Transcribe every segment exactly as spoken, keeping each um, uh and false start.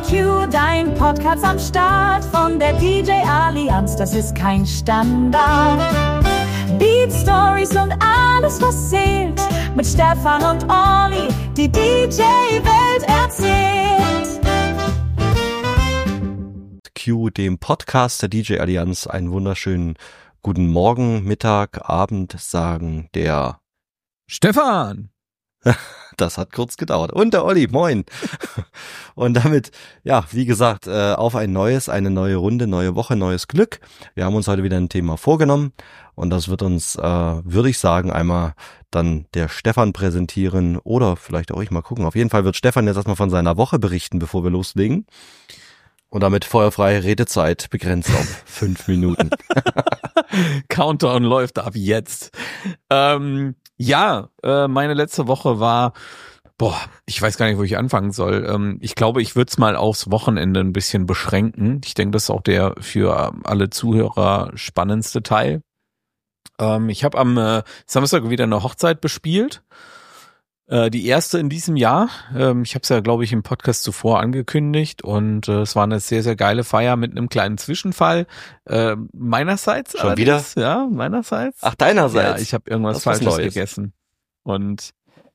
Rock You, dein Podcast am Start von der D J Allianz, das ist kein Standard. Beat Stories und alles, was zählt, mit Stefan und Olli, die D J-Welt erzählt. Q, dem Podcast der D J Allianz, einen wunderschönen guten Morgen, Mittag, Abend sagen der Stefan. Das hat kurz gedauert. Und der Olli, moin. Und damit, ja, wie gesagt, äh, auf ein neues, eine neue Runde, neue Woche, neues Glück. Wir haben uns heute wieder ein Thema vorgenommen und das wird uns, äh, würde ich sagen, einmal dann der Stefan präsentieren oder vielleicht auch ich mal gucken. Auf jeden Fall wird Stefan jetzt erstmal von seiner Woche berichten, bevor wir loslegen. Und damit feuerfreie Redezeit begrenzt auf fünf Minuten. Countdown läuft ab jetzt. Ähm, ja, äh, meine letzte Woche war, boah, ich weiß gar nicht, wo ich anfangen soll. Ähm, ich glaube, ich würde es mal aufs Wochenende ein bisschen beschränken. Ich denke, das ist auch der für alle Zuhörer spannendste Teil. Ähm, ich habe am äh, Samstag wieder eine Hochzeit bespielt. Äh, die erste in diesem Jahr. Ähm, ich habe es ja, glaube ich, im Podcast zuvor angekündigt und äh, es war eine sehr, sehr geile Feier mit einem kleinen Zwischenfall. Äh, meinerseits. Schon wieder? Ja, meinerseits. Ach, deinerseits? Ja, ich habe irgendwas Das ist was Falsches Neues. gegessen. Und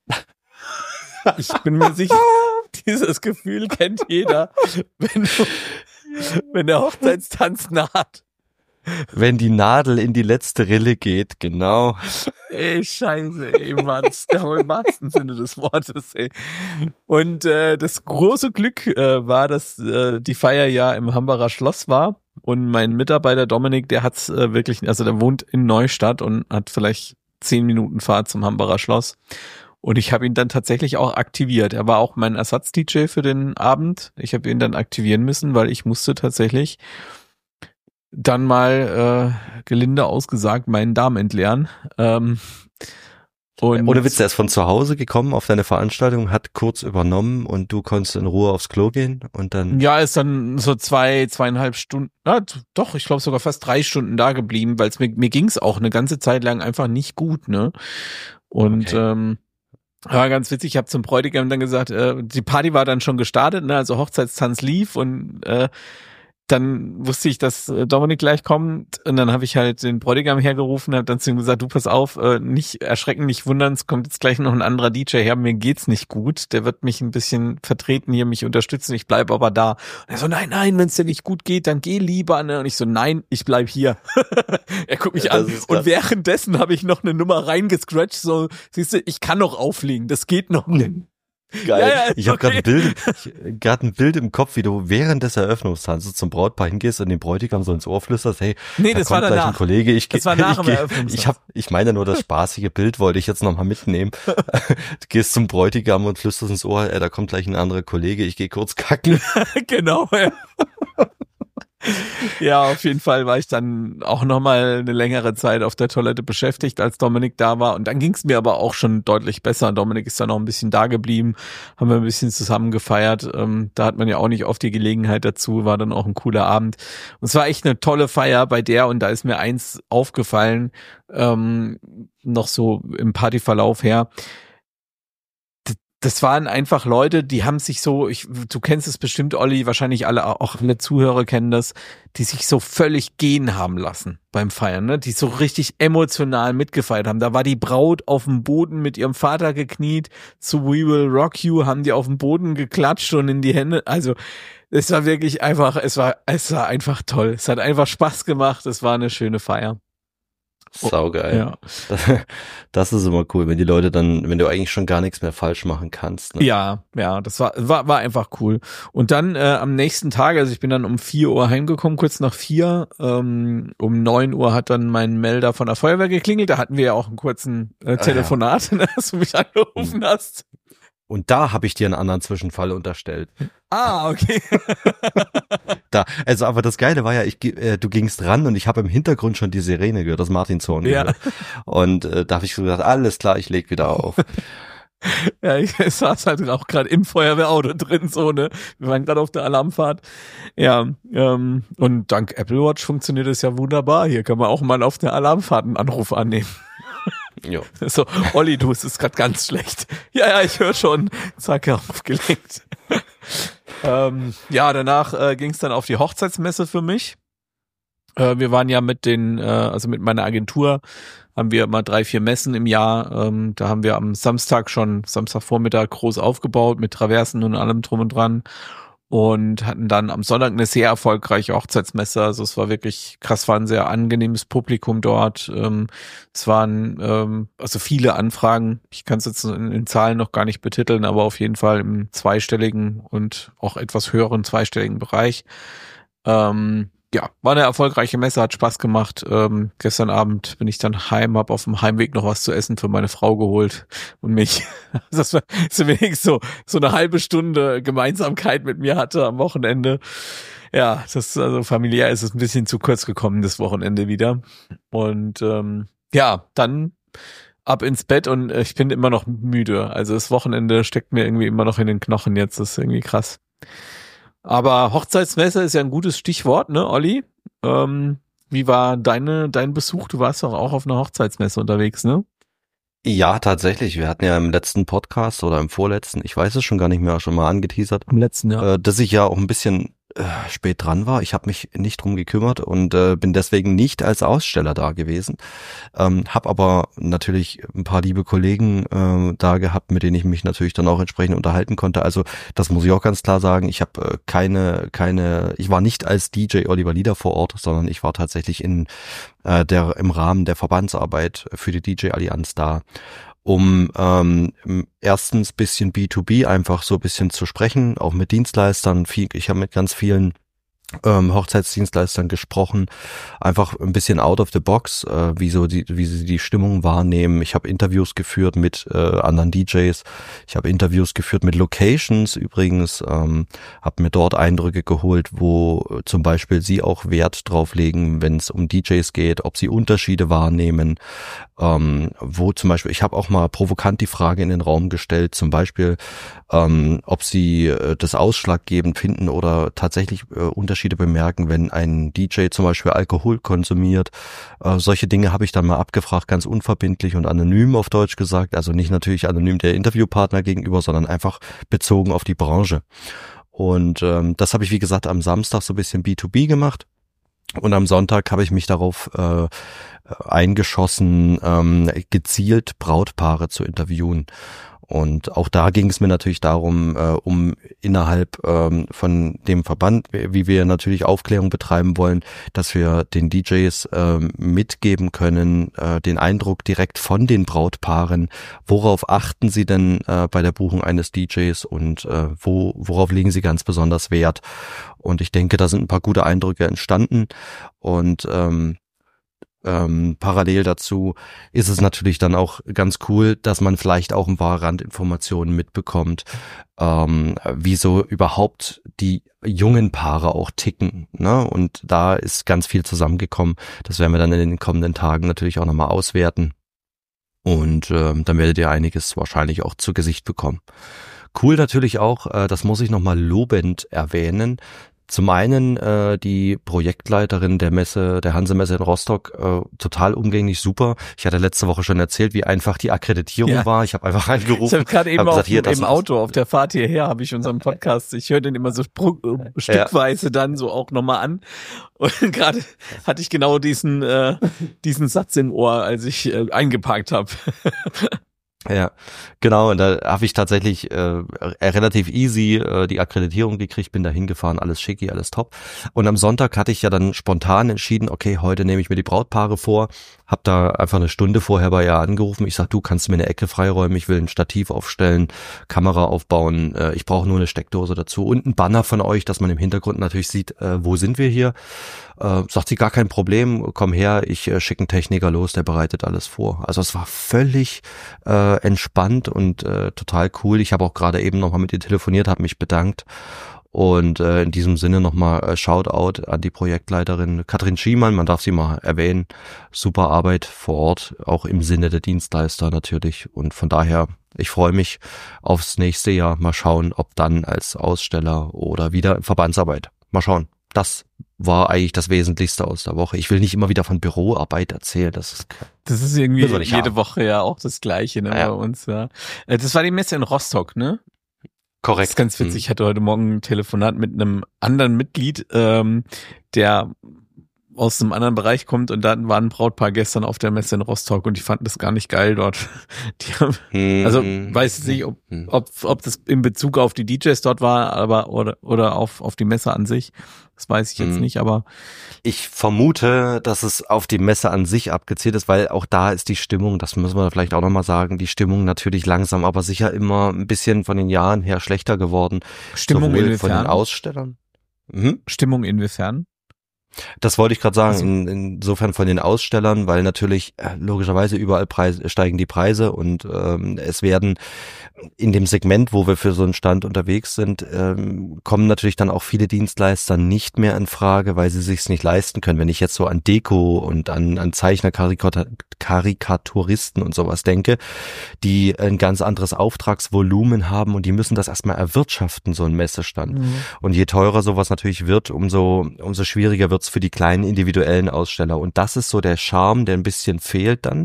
ich bin mir sicher, dieses Gefühl kennt jeder, wenn du, wenn der Hochzeitstanz naht. Wenn die Nadel in die letzte Rille geht, genau. Ey, scheiße, ey, Manns, der im wahrsten Sinne des Wortes, ey. Und äh, das große Glück äh, war, dass äh, die Feier ja im Hambacher Schloss war und mein Mitarbeiter Dominik, der hat's äh, wirklich, also der wohnt in Neustadt und hat vielleicht zehn Minuten Fahrt zum Hambacher Schloss. Und ich habe ihn dann tatsächlich auch aktiviert. Er war auch mein Ersatz-D J für den Abend. Ich habe ihn dann aktivieren müssen, weil ich musste tatsächlich dann mal äh, gelinde ausgesagt meinen Darm entleeren. Ähm, und Oder Witz, der ist von zu Hause gekommen auf deine Veranstaltung, hat kurz übernommen und du konntest in Ruhe aufs Klo gehen und dann... Ja, ist dann so zwei, zweieinhalb Stunden, ja, doch, ich glaube sogar fast drei Stunden da geblieben, weil es mir, mir ging's auch eine ganze Zeit lang einfach nicht gut, ne? Und Okay. ähm, ja, ganz witzig, ich habe zum Bräutigam dann gesagt, äh, die Party war dann schon gestartet, ne? Also Hochzeitstanz lief und äh, dann wusste ich, dass Dominik gleich kommt und dann habe ich halt den Bräutigam hergerufen, habe dann zu ihm gesagt, du pass auf, äh, nicht erschrecken, nicht wundern, es kommt jetzt gleich noch ein anderer D J her, mir geht's nicht gut, der wird mich ein bisschen vertreten hier, mich unterstützen, ich bleib aber da. Und er so, nein, nein, wenn es dir nicht gut geht, dann geh lieber, ne? Und ich so, nein, ich bleib hier. Er guckt mich Ja, an das ist und krass. währenddessen habe ich noch eine Nummer reingescratcht, so, siehst du, ich kann noch auflegen, das geht noch. Geil. Ja, ja, ich habe okay. gerade ein Bild, ich- gerade ein Bild im Kopf, wie du während des Eröffnungstanzes zum Brautpaar hingehst und dem Bräutigam so ins Ohr flüsterst, hey, Nee, da das kommt war gleich ein danach. Kollege, ich, Das war geh- nach ich, dem geh- Eröffnungstanz. ich, hab, ich meine nur das spaßige Bild wollte ich jetzt nochmal mitnehmen. Du gehst zum Bräutigam und flüsterst ins Ohr, ey, da kommt gleich ein anderer Kollege, ich gehe kurz kacken. Genau, ja. Ja, auf jeden Fall war ich dann auch nochmal eine längere Zeit auf der Toilette beschäftigt, als Dominik da war. Und dann ging es mir aber auch schon deutlich besser. Dominik ist dann noch ein bisschen da geblieben, haben wir ein bisschen zusammen gefeiert. Ähm, da hat man ja auch nicht oft die Gelegenheit dazu, war dann auch ein cooler Abend. Und es war echt eine tolle Feier bei der und da ist mir eins aufgefallen, ähm, noch so im Partyverlauf her. Das waren einfach Leute, die haben sich so, ich, du kennst es bestimmt, Olli, wahrscheinlich alle, auch alle Zuhörer kennen das, die sich so völlig gehen haben lassen beim Feiern, ne? Die so richtig emotional mitgefeiert haben. Da war die Braut auf dem Boden mit ihrem Vater gekniet, zu We Will Rock You haben die auf dem Boden geklatscht und in die Hände, also es war wirklich einfach, es war, es war einfach toll. Es hat einfach Spaß gemacht, es war eine schöne Feier. Saugeil. Ja. Das, das ist immer cool, wenn die Leute dann, wenn du eigentlich schon gar nichts mehr falsch machen kannst. Ne? Ja, ja, das war, war, war einfach cool. Und dann äh, am nächsten Tag, also ich bin dann um vier Uhr heimgekommen, kurz nach vier, ähm, um neun Uhr hat dann mein Melder von der Feuerwehr geklingelt, da hatten wir ja auch einen kurzen äh, Telefonat, Ah, ja. als du mich angerufen hast. Und da habe ich dir einen anderen Zwischenfall unterstellt. Ah, okay. Da, also aber das Geile war ja, ich, äh, du gingst ran und ich habe im Hintergrund schon die Sirene gehört, das Martinshorn Ja. gehört. Und äh, da habe ich so gesagt, alles klar, ich leg wieder auf. Ja, ich saß halt auch gerade im Feuerwehrauto drin, so, ne? Wir waren gerade auf der Alarmfahrt. Ja, ähm, und dank Apple Watch funktioniert es ja wunderbar. Hier kann man auch mal auf der Alarmfahrt einen Anruf annehmen. Jo. So, Olli, du, es ist gerade ganz schlecht. Ja, ja, ich höre schon. Zack, aufgelegt. ähm, ja, danach äh, ging es dann auf die Hochzeitsmesse für mich. Äh, wir waren ja mit den, äh, also mit meiner Agentur, haben wir immer drei, vier Messen im Jahr. Ähm, da haben wir am Samstag schon, Samstagvormittag groß aufgebaut mit Traversen und allem drum und dran. Und hatten dann am Sonntag eine sehr erfolgreiche Hochzeitsmesse. Also es war wirklich krass, war ein sehr angenehmes Publikum dort. Ähm, es waren ähm, also viele Anfragen. Ich kann es jetzt in, in Zahlen noch gar nicht betiteln, aber auf jeden Fall im zweistelligen und auch etwas höheren zweistelligen Bereich. Ähm, ja, war eine erfolgreiche Messe, hat Spaß gemacht. Ähm, gestern Abend bin ich dann heim, habe auf dem Heimweg noch was zu essen für meine Frau geholt und mich. Das war so wenigstens so so eine halbe Stunde Gemeinsamkeit mit mir hatte am Wochenende. Ja, das also familiär ist es ein bisschen zu kurz gekommen das Wochenende wieder. Und ähm, ja, dann ab ins Bett und ich bin immer noch müde. Also das Wochenende steckt mir irgendwie immer noch in den Knochen jetzt. Das ist irgendwie krass. Aber Hochzeitsmesse ist ja ein gutes Stichwort, ne, Olli? Ähm, wie war deine dein Besuch? Du warst doch auch auf einer Hochzeitsmesse unterwegs, ne? Ja, tatsächlich. Wir hatten ja im letzten Podcast oder im vorletzten, ich weiß es schon gar nicht mehr, schon mal angeteasert, Im letzten, ja. äh, dass ich ja auch ein bisschen äh, spät dran war. Ich habe mich nicht drum gekümmert und äh, bin deswegen nicht als Aussteller da gewesen. Ähm, habe aber natürlich ein paar liebe Kollegen äh, da gehabt, mit denen ich mich natürlich dann auch entsprechend unterhalten konnte. Also das muss ich auch ganz klar sagen. Ich habe äh, keine, keine, ich war nicht als D J Oliver Lieder vor Ort, sondern ich war tatsächlich in äh, der im Rahmen der Verbandsarbeit für die D J Allianz da, um ähm, erstens bisschen B to B einfach so ein bisschen zu sprechen, auch mit Dienstleistern. Viel, ich habe mit ganz vielen ähm, Hochzeitsdienstleistern gesprochen, einfach ein bisschen out of the box, äh, wie so die, wie sie die Stimmung wahrnehmen. Ich habe Interviews geführt mit äh, anderen D Js, ich habe Interviews geführt mit Locations übrigens, ähm, habe mir dort Eindrücke geholt, wo zum Beispiel sie auch Wert drauf legen, wenn es um D Js geht, ob sie Unterschiede wahrnehmen, ähm, wo zum Beispiel, ich habe auch mal provokant die Frage in den Raum gestellt, zum Beispiel, ähm, ob sie äh, das ausschlaggebend finden oder tatsächlich äh, Unterschiede bemerken, wenn ein D J zum Beispiel Alkohol konsumiert. Äh, solche Dinge habe ich dann mal abgefragt, ganz unverbindlich und anonym auf Deutsch gesagt. Also nicht natürlich anonym der Interviewpartner gegenüber, sondern einfach bezogen auf die Branche. Und ähm, das habe ich, wie gesagt, am Samstag so ein bisschen B to B gemacht. Und am Sonntag habe ich mich darauf äh, eingeschossen, ähm, gezielt Brautpaare zu interviewen. Und auch da ging es mir natürlich darum, äh, um innerhalb ähm, von dem Verband, wie wir natürlich Aufklärung betreiben wollen, dass wir den D Js äh, mitgeben können, äh, den Eindruck direkt von den Brautpaaren, worauf achten sie denn äh, bei der Buchung eines D Js und äh, wo, worauf legen sie ganz besonders Wert. Und ich denke, da sind ein paar gute Eindrücke entstanden und ähm, Ähm, parallel dazu ist es natürlich dann auch ganz cool, dass man vielleicht auch ein paar Randinformationen mitbekommt, ähm, wie so überhaupt die jungen Paare auch ticken, ne? Und da ist ganz viel zusammengekommen. Das werden wir dann in den kommenden Tagen natürlich auch nochmal auswerten. Und ähm, dann werdet ihr einiges wahrscheinlich auch zu Gesicht bekommen. Cool natürlich auch, äh, das muss ich nochmal lobend erwähnen. Zum einen äh, die Projektleiterin der Messe, der Hanse-Messe in Rostock, äh, total umgänglich, super. Ich hatte letzte Woche schon erzählt, wie einfach die Akkreditierung ja. war. Ich habe einfach reingerufen. Ich habe gerade eben hab auf gesagt, hier, dem, im Auto auf der Fahrt hierher habe ich unseren Podcast. Ich höre den immer so spr- stückweise dann so auch nochmal an. Und gerade hatte ich genau diesen äh, diesen Satz im Ohr, als ich äh, eingeparkt habe. Ja, genau, und da habe ich tatsächlich äh, relativ easy äh, die Akkreditierung gekriegt, bin da hingefahren, alles schicki, alles top. Und am Sonntag hatte ich ja dann spontan entschieden, okay, heute nehme ich mir die Brautpaare vor, habe da einfach eine Stunde vorher bei ihr angerufen. Ich sag, du kannst mir eine Ecke freiräumen, ich will ein Stativ aufstellen, Kamera aufbauen, äh, ich brauche nur eine Steckdose dazu und ein Banner von euch, dass man im Hintergrund natürlich sieht, äh, wo sind wir hier. Äh, sagt sie, gar kein Problem, komm her, ich äh, schicke einen Techniker los, der bereitet alles vor. Also es war völlig äh, entspannt und äh, total cool. Ich habe auch gerade eben nochmal mit ihr telefoniert, habe mich bedankt und äh, in diesem Sinne nochmal äh, Shoutout an die Projektleiterin Katrin Schiemann, man darf sie mal erwähnen. Super Arbeit vor Ort, auch im Sinne der Dienstleister natürlich und von daher, ich freue mich aufs nächste Jahr. Mal schauen, ob dann als Aussteller oder wieder in Verbandsarbeit. Mal schauen. Das war eigentlich das Wesentlichste aus der Woche. Ich will nicht immer wieder von Büroarbeit erzählen. Das ist, das ist irgendwie das jede haben. Woche ja auch das Gleiche, ne, ja. bei uns. Ja. Das war die Messe in Rostock, ne? Korrekt. Das ist ganz witzig. Ich hatte heute Morgen ein Telefonat mit einem anderen Mitglied, ähm, der aus einem anderen Bereich kommt, und dann war ein Brautpaar gestern auf der Messe in Rostock und die fanden das gar nicht geil dort. Die haben, hm, also weiß ich nicht, ob, ob, ob das in Bezug auf die D Js dort war, aber oder oder auf auf die Messe an sich. Das weiß ich jetzt hm. nicht, aber ich vermute, dass es auf die Messe an sich abgezielt ist, weil auch da ist die Stimmung, das müssen wir vielleicht auch nochmal sagen, die Stimmung natürlich langsam, aber sicher immer ein bisschen von den Jahren her schlechter geworden. Stimmung inwiefern? Von den Ausstellern. Mhm. Stimmung inwiefern? Das wollte ich gerade sagen, also, in, insofern von den Ausstellern, weil natürlich äh, logischerweise überall Preise, steigen die Preise und ähm, es werden in dem Segment, wo wir für so einen Stand unterwegs sind, ähm, kommen natürlich dann auch viele Dienstleister nicht mehr in Frage, weil sie sich's nicht leisten können. Wenn ich jetzt so an Deko und an, an Zeichner, Karikatur, Karikaturisten und sowas denke, die ein ganz anderes Auftragsvolumen haben und die müssen das erstmal erwirtschaften, so ein Messestand. Mhm. Und je teurer sowas natürlich wird, umso umso schwieriger wird's für die kleinen individuellen Aussteller. Und das ist so der Charme, der ein bisschen fehlt dann.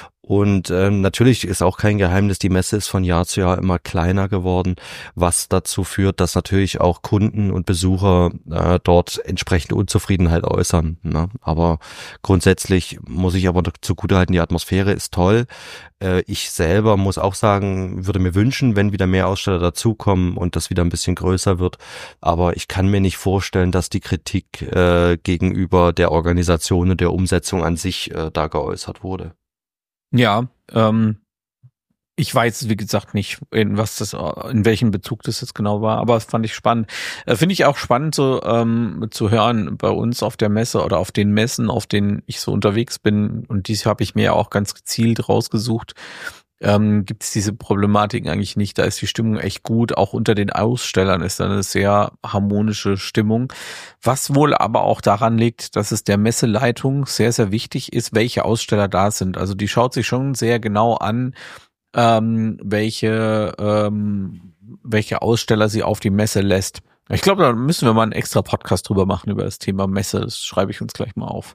Und ähm, natürlich ist auch kein Geheimnis, die Messe ist von Jahr zu Jahr immer kleiner geworden, was dazu führt, dass natürlich auch Kunden und Besucher äh, dort entsprechende Unzufriedenheit äußern. Ne? Aber grundsätzlich muss ich aber zugutehalten, die Atmosphäre ist toll. Äh, ich selber muss auch sagen, würde mir wünschen, wenn wieder mehr Aussteller dazukommen und das wieder ein bisschen größer wird. Aber ich kann mir nicht vorstellen, dass die Kritik äh, gegenüber der Organisation und der Umsetzung an sich äh, da geäußert wurde. Ja, ähm, ich weiß, wie gesagt, nicht, in was das, in welchem Bezug das jetzt genau war, aber das fand ich spannend. Äh, Finde ich auch spannend, so ähm, zu hören bei uns auf der Messe oder auf den Messen, auf denen ich so unterwegs bin. Und dies habe ich mir ja auch ganz gezielt rausgesucht. Ähm, gibt es diese Problematiken eigentlich nicht. Da ist die Stimmung echt gut. Auch unter den Ausstellern ist da eine sehr harmonische Stimmung. Was wohl aber auch daran liegt, dass es der Messeleitung sehr, sehr wichtig ist, welche Aussteller da sind. Also die schaut sich schon sehr genau an, ähm, welche, ähm, welche Aussteller sie auf die Messe lässt. Ich glaube, da müssen wir mal einen extra Podcast drüber machen, über das Thema Messe. Das schreibe ich uns gleich mal auf.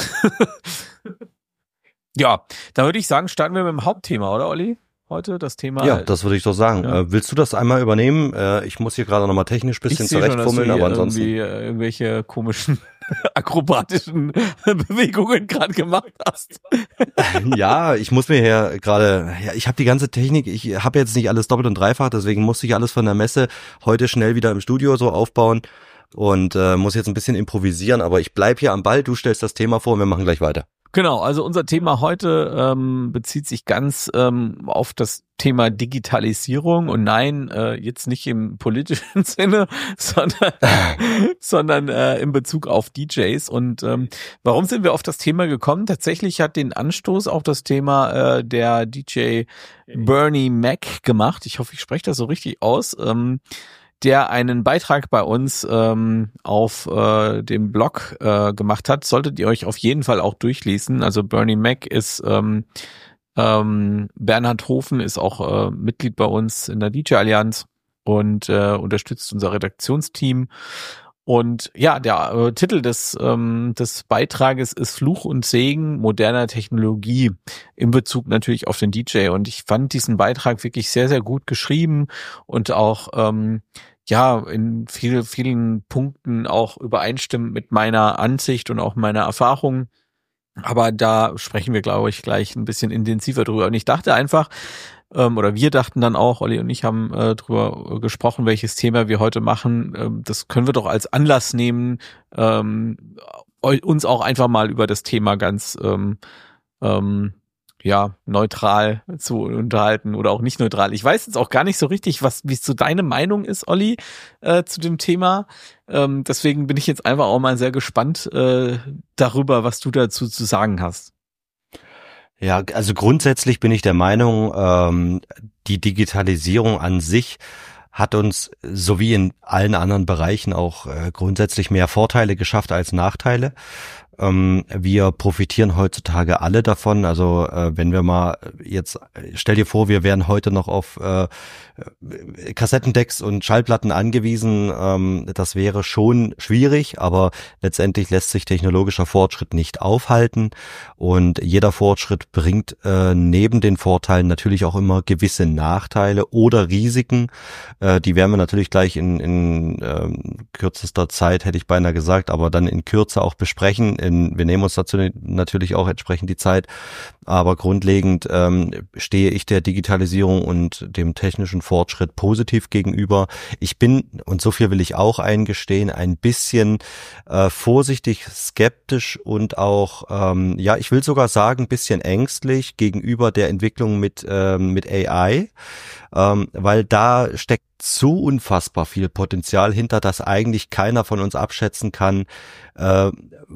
Ja, da würde ich sagen, starten wir mit dem Hauptthema, oder Olli? Heute das Thema. Ja, das würde ich doch sagen. Ja. Äh, willst du das einmal übernehmen? Äh, ich muss hier gerade nochmal technisch ein bisschen zurechtfummeln, aber ansonsten. Irgendwie äh, irgendwelche komischen akrobatischen Bewegungen gerade gemacht hast. Ja, ich muss mir hier gerade, ja, ich habe die ganze Technik, ich habe jetzt nicht alles doppelt und dreifach, deswegen musste ich alles von der Messe heute schnell wieder im Studio so aufbauen und äh, muss jetzt ein bisschen improvisieren, aber ich bleib hier am Ball, du stellst das Thema vor und wir machen gleich weiter. Genau, also unser Thema heute ähm, bezieht sich ganz ähm, auf das Thema Digitalisierung und nein, äh, jetzt nicht im politischen Sinne, sondern sondern äh, in Bezug auf D Js. Und ähm, warum sind wir auf das Thema gekommen? Tatsächlich hat den Anstoß auch das Thema äh, der D J Bernie Mac gemacht. Ich hoffe, ich spreche das so richtig aus. Ähm, der einen Beitrag bei uns ähm, auf äh, dem Blog äh, gemacht hat, solltet ihr euch auf jeden Fall auch durchlesen. Also Bernie Mac ist, ähm, ähm, Bernhard Hofen ist auch äh, Mitglied bei uns in der D J-Allianz und äh, unterstützt unser Redaktionsteam. Und ja, der äh, Titel des ähm, des Beitrages ist Fluch und Segen moderner Technologie in Bezug natürlich auf den D J. Und ich fand diesen Beitrag wirklich sehr, sehr gut geschrieben und auch ähm, ja in viele, vielen Punkten auch übereinstimmend mit meiner Ansicht und auch meiner Erfahrung. Aber da sprechen wir, glaube ich, gleich ein bisschen intensiver drüber. Und ich dachte einfach, ähm, oder wir dachten dann auch, Olli und ich haben äh, drüber gesprochen, welches Thema wir heute machen. Ähm, das können wir doch als Anlass nehmen, ähm, uns auch einfach mal über das Thema ganz ähm, ähm, ja neutral zu unterhalten oder auch nicht neutral. Ich weiß jetzt auch gar nicht so richtig, was wie so deine Meinung ist, Olli, äh, zu dem Thema. Ähm, deswegen bin ich jetzt einfach auch mal sehr gespannt äh, darüber, was du dazu zu sagen hast. Ja, also grundsätzlich bin ich der Meinung, ähm, die Digitalisierung an sich hat uns, so wie in allen anderen Bereichen, auch äh, grundsätzlich mehr Vorteile geschafft als Nachteile. Ähm, wir profitieren heutzutage alle davon. Also äh, wenn wir mal jetzt, stell dir vor, wir wären heute noch auf äh, Kassettendecks und Schallplatten angewiesen. Ähm, das wäre schon schwierig, aber letztendlich lässt sich technologischer Fortschritt nicht aufhalten. Und jeder Fortschritt bringt äh, neben den Vorteilen natürlich auch immer gewisse Nachteile oder Risiken. Äh, die werden wir natürlich gleich in, in äh, kürzester Zeit, hätte ich beinahe gesagt, aber dann in Kürze auch besprechen. In, wir nehmen uns dazu natürlich auch entsprechend die Zeit, aber grundlegend ähm, stehe ich der Digitalisierung und dem technischen Fortschritt positiv gegenüber. Ich bin, und so viel will ich auch eingestehen, ein bisschen äh, vorsichtig, skeptisch und auch, ähm, ja, ich will sogar sagen, ein bisschen ängstlich gegenüber der Entwicklung mit, ähm, mit A I, ähm, weil da steckt so unfassbar viel Potenzial hinter, dass eigentlich keiner von uns abschätzen kann, äh,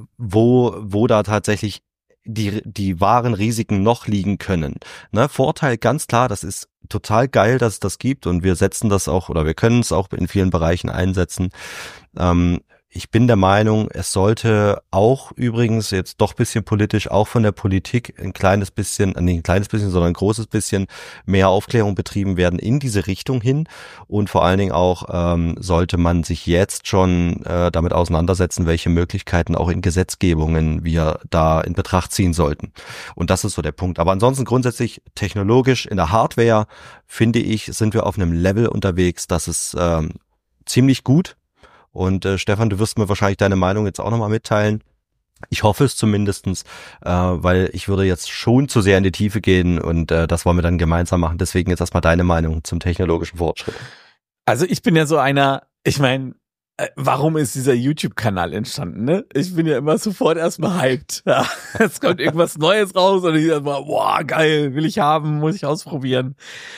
wo, wo da tatsächlich die, die wahren Risiken noch liegen können. Ne, Vorteil ganz klar, das ist total geil, dass es das gibt und wir setzen das auch oder wir können es auch in vielen Bereichen einsetzen. Ähm, Ich bin der Meinung, es sollte auch übrigens jetzt doch ein bisschen politisch, auch von der Politik ein kleines bisschen, nicht ein kleines bisschen, sondern ein großes bisschen mehr Aufklärung betrieben werden in diese Richtung hin. Und vor allen Dingen auch ähm, sollte man sich jetzt schon äh, damit auseinandersetzen, welche Möglichkeiten auch in Gesetzgebungen wir da in Betracht ziehen sollten. Und das ist so der Punkt. Aber ansonsten grundsätzlich technologisch in der Hardware, finde ich, sind wir auf einem Level unterwegs, das ist ähm, ziemlich gut. Und äh, Stefan, du wirst mir wahrscheinlich deine Meinung jetzt auch nochmal mitteilen. Ich hoffe es zumindestens, äh, weil ich würde jetzt schon zu sehr in die Tiefe gehen und äh, das wollen wir dann gemeinsam machen. Deswegen jetzt erstmal deine Meinung zum technologischen Fortschritt. Also ich bin ja so einer, ich meine, äh, warum ist dieser YouTube-Kanal entstanden, ne? Ich bin ja immer sofort erstmal hyped. Ja, es kommt irgendwas Neues raus und ich sage mal, boah, geil, will ich haben, muss ich ausprobieren.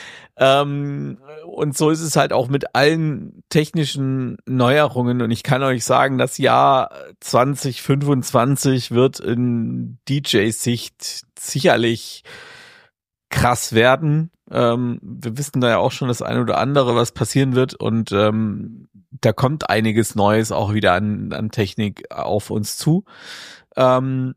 Ähm, und so ist es halt auch mit allen technischen Neuerungen und ich kann euch sagen, das Jahr zwanzig fünfundzwanzig wird in D J-Sicht sicherlich krass werden. Ähm, wir wissen da ja auch schon das eine oder andere, was passieren wird und ähm, da kommt einiges Neues auch wieder an, an Technik auf uns zu. Ähm,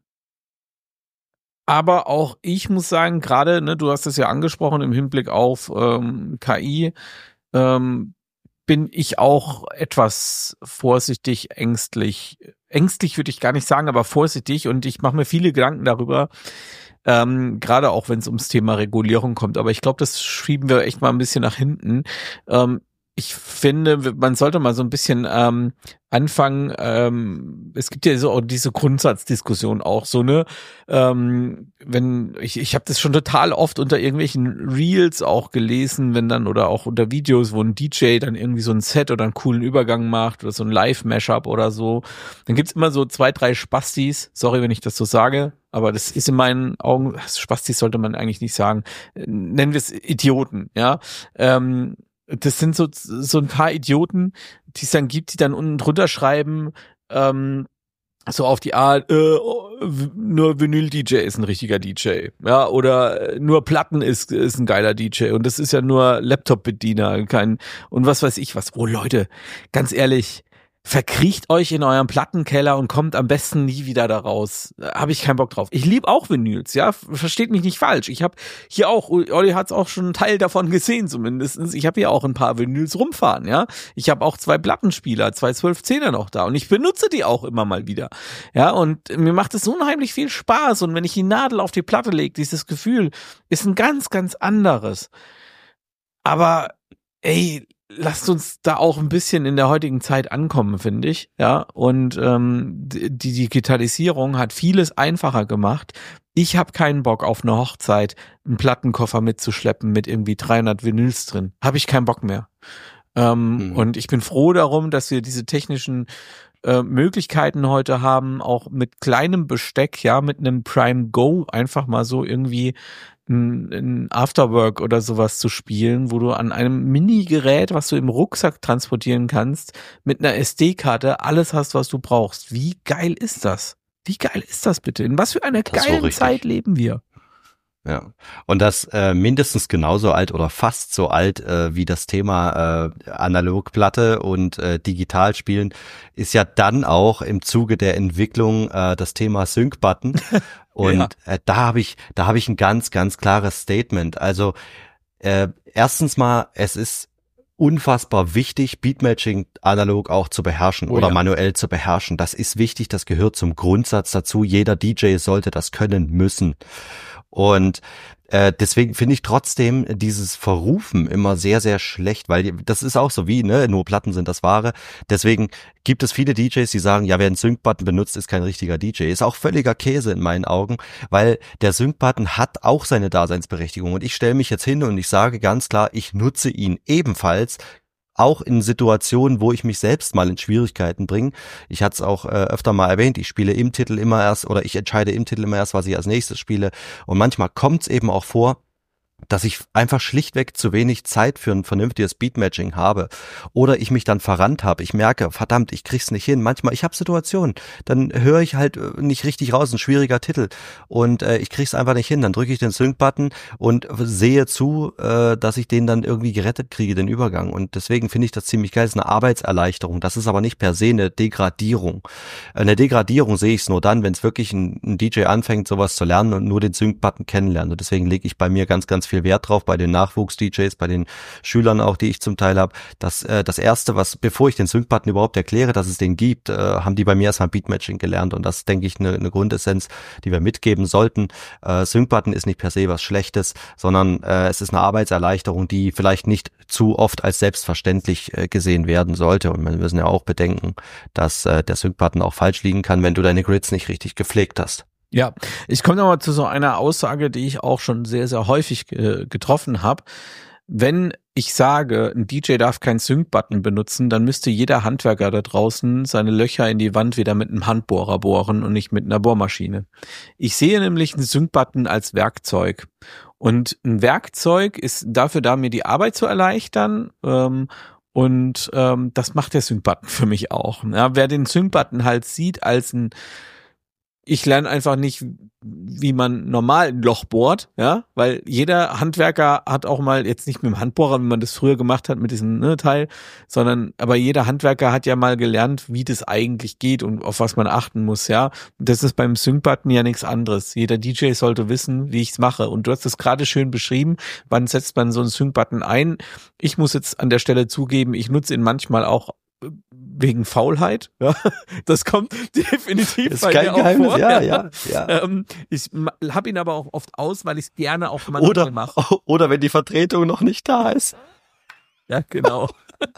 Aber auch ich muss sagen, gerade, ne, du hast es ja angesprochen im Hinblick auf ähm, K I, ähm, bin ich auch etwas vorsichtig, ängstlich. Ängstlich würde ich gar nicht sagen, aber vorsichtig und ich mache mir viele Gedanken darüber, ähm, gerade auch wenn es ums Thema Regulierung kommt. Aber ich glaube, das schieben wir echt mal ein bisschen nach hinten. Ähm, Ich finde, man sollte mal so ein bisschen ähm, anfangen, ähm, es gibt ja so auch diese Grundsatzdiskussion auch so, ne, ähm, wenn, ich ich habe das schon total oft unter irgendwelchen Reels auch gelesen, wenn dann, oder auch unter Videos, wo ein D J dann irgendwie so ein Set oder einen coolen Übergang macht oder so ein Live-Mashup oder so, dann gibt's immer so zwei, drei Spastis, sorry, wenn ich das so sage, aber das ist in meinen Augen, Spastis sollte man eigentlich nicht sagen, nennen wir es Idioten, ja, ähm, das sind so so ein paar Idioten, die es dann gibt, die dann unten drunter schreiben, ähm, so auf die Art, äh, nur Vinyl-D J ist ein richtiger D J, ja, oder nur Platten ist ist ein geiler D J und das ist ja nur Laptop-Bediener, kein, und was weiß ich was. Oh Leute, ganz ehrlich, verkriecht euch in eurem Plattenkeller und kommt am besten nie wieder da raus. Habe ich keinen Bock drauf. Ich liebe auch Vinyls, ja, versteht mich nicht falsch. Ich habe hier auch, Olli hat es auch schon einen Teil davon gesehen zumindest. Ich habe hier auch ein paar Vinyls rumfahren, ja. Ich habe auch zwei Plattenspieler, zwei zwölf Zehner noch da und ich benutze die auch immer mal wieder. Ja, und mir macht es unheimlich viel Spaß und wenn ich die Nadel auf die Platte lege, dieses Gefühl ist ein ganz, ganz anderes. Aber ey, lasst uns da auch ein bisschen in der heutigen Zeit ankommen, finde ich, ja, und ähm, die Digitalisierung hat vieles einfacher gemacht. Ich habe keinen Bock auf eine Hochzeit, einen Plattenkoffer mitzuschleppen mit irgendwie dreihundert Vinyls drin. Habe ich keinen Bock mehr. Ähm, mhm. Und ich bin froh darum, dass wir diese technischen äh, Möglichkeiten heute haben, auch mit kleinem Besteck, ja, mit einem Prime Go einfach mal so irgendwie ein, ein Afterwork oder sowas zu spielen, wo du an einem Mini-Gerät, was du im Rucksack transportieren kannst, mit einer S D-Karte alles hast, was du brauchst. Wie geil ist das? Wie geil ist das bitte? In was für einer geilen Zeit leben wir? Ja, und das äh, mindestens genauso alt oder fast so alt äh, wie das Thema äh, Analogplatte und äh, digital spielen, ist ja dann auch im Zuge der Entwicklung äh, das Thema Sync-Button. Und ja. äh, da habe ich, da habe ich ein ganz, ganz klares Statement. Also äh, erstens mal, es ist unfassbar wichtig, Beatmatching analog auch zu beherrschen oh, oder ja. manuell zu beherrschen. Das ist wichtig, das gehört zum Grundsatz dazu. Jeder D J sollte das können müssen. Und äh, deswegen finde ich trotzdem dieses Verrufen immer sehr, sehr schlecht, weil das ist auch so wie, ne, nur Platten sind das Wahre. Deswegen gibt es viele D Js, die sagen, ja, wer einen Sync-Button benutzt, ist kein richtiger D J. Ist auch völliger Käse in meinen Augen, weil der Sync-Button hat auch seine Daseinsberechtigung. Und ich stelle mich jetzt hin und ich sage ganz klar, ich nutze ihn ebenfalls, auch in Situationen, wo ich mich selbst mal in Schwierigkeiten bringe. Ich hatte es auch äh, öfter mal erwähnt, ich spiele im Titel immer erst oder ich entscheide im Titel immer erst, was ich als nächstes spiele. Und manchmal kommt es eben auch vor, dass ich einfach schlichtweg zu wenig Zeit für ein vernünftiges Beatmatching habe oder ich mich dann verrannt habe. Ich merke, verdammt, ich krieg's nicht hin. Manchmal, ich habe Situationen, dann höre ich halt nicht richtig raus, ein schwieriger Titel und äh, ich krieg's einfach nicht hin. Dann drücke ich den Sync-Button und sehe zu, äh, dass ich den dann irgendwie gerettet kriege, den Übergang. Und deswegen finde ich das ziemlich geil. Das ist eine Arbeitserleichterung. Das ist aber nicht per se eine Degradierung. Eine Degradierung sehe ich es nur dann, wenn es wirklich ein, ein D J anfängt, sowas zu lernen und nur den Sync-Button kennenlernt. Und deswegen lege ich bei mir ganz, ganz viel Wert drauf, bei den Nachwuchs-D Js, bei den Schülern auch, die ich zum Teil habe, dass äh, das Erste, was, bevor ich den Sync-Button überhaupt erkläre, dass es den gibt, äh, haben die bei mir erstmal Beatmatching gelernt und das, denke ich, eine ne Grundessenz, die wir mitgeben sollten. Äh, Sync-Button ist nicht per se was Schlechtes, sondern äh, es ist eine Arbeitserleichterung, die vielleicht nicht zu oft als selbstverständlich äh, gesehen werden sollte und wir müssen ja auch bedenken, dass äh, der Sync-Button auch falsch liegen kann, wenn du deine Grids nicht richtig gepflegt hast. Ja, ich komme nochmal zu so einer Aussage, die ich auch schon sehr, sehr häufig äh, getroffen habe. Wenn ich sage, ein D J darf keinen Sync-Button benutzen, dann müsste jeder Handwerker da draußen seine Löcher in die Wand wieder mit einem Handbohrer bohren und nicht mit einer Bohrmaschine. Ich sehe nämlich einen Sync-Button als Werkzeug. Und ein Werkzeug ist dafür da, mir die Arbeit zu erleichtern, ähm, und ähm, das macht der Sync-Button für mich auch. Ja, wer den Sync-Button halt sieht als ein Ich lerne einfach nicht, wie man normal ein Loch bohrt, ja, weil jeder Handwerker hat auch mal, jetzt nicht mit dem Handbohrer, wie man das früher gemacht hat mit diesem ne, Teil, sondern, aber jeder Handwerker hat ja mal gelernt, wie das eigentlich geht und auf was man achten muss, ja. Und das ist beim Sync-Button ja nichts anderes. Jeder D J sollte wissen, wie ich es mache. Und du hast es gerade schön beschrieben, wann setzt man so einen Sync-Button ein. Ich muss jetzt an der Stelle zugeben, ich nutze ihn manchmal auch wegen Faulheit, ja, das kommt definitiv ist bei kein mir auch Geheimnis. vor. Ja, ja, ja. Ähm, ich habe ihn aber auch oft aus, weil ich es gerne auch manuell oder, mache. Oder wenn die Vertretung noch nicht da ist. Ja, genau.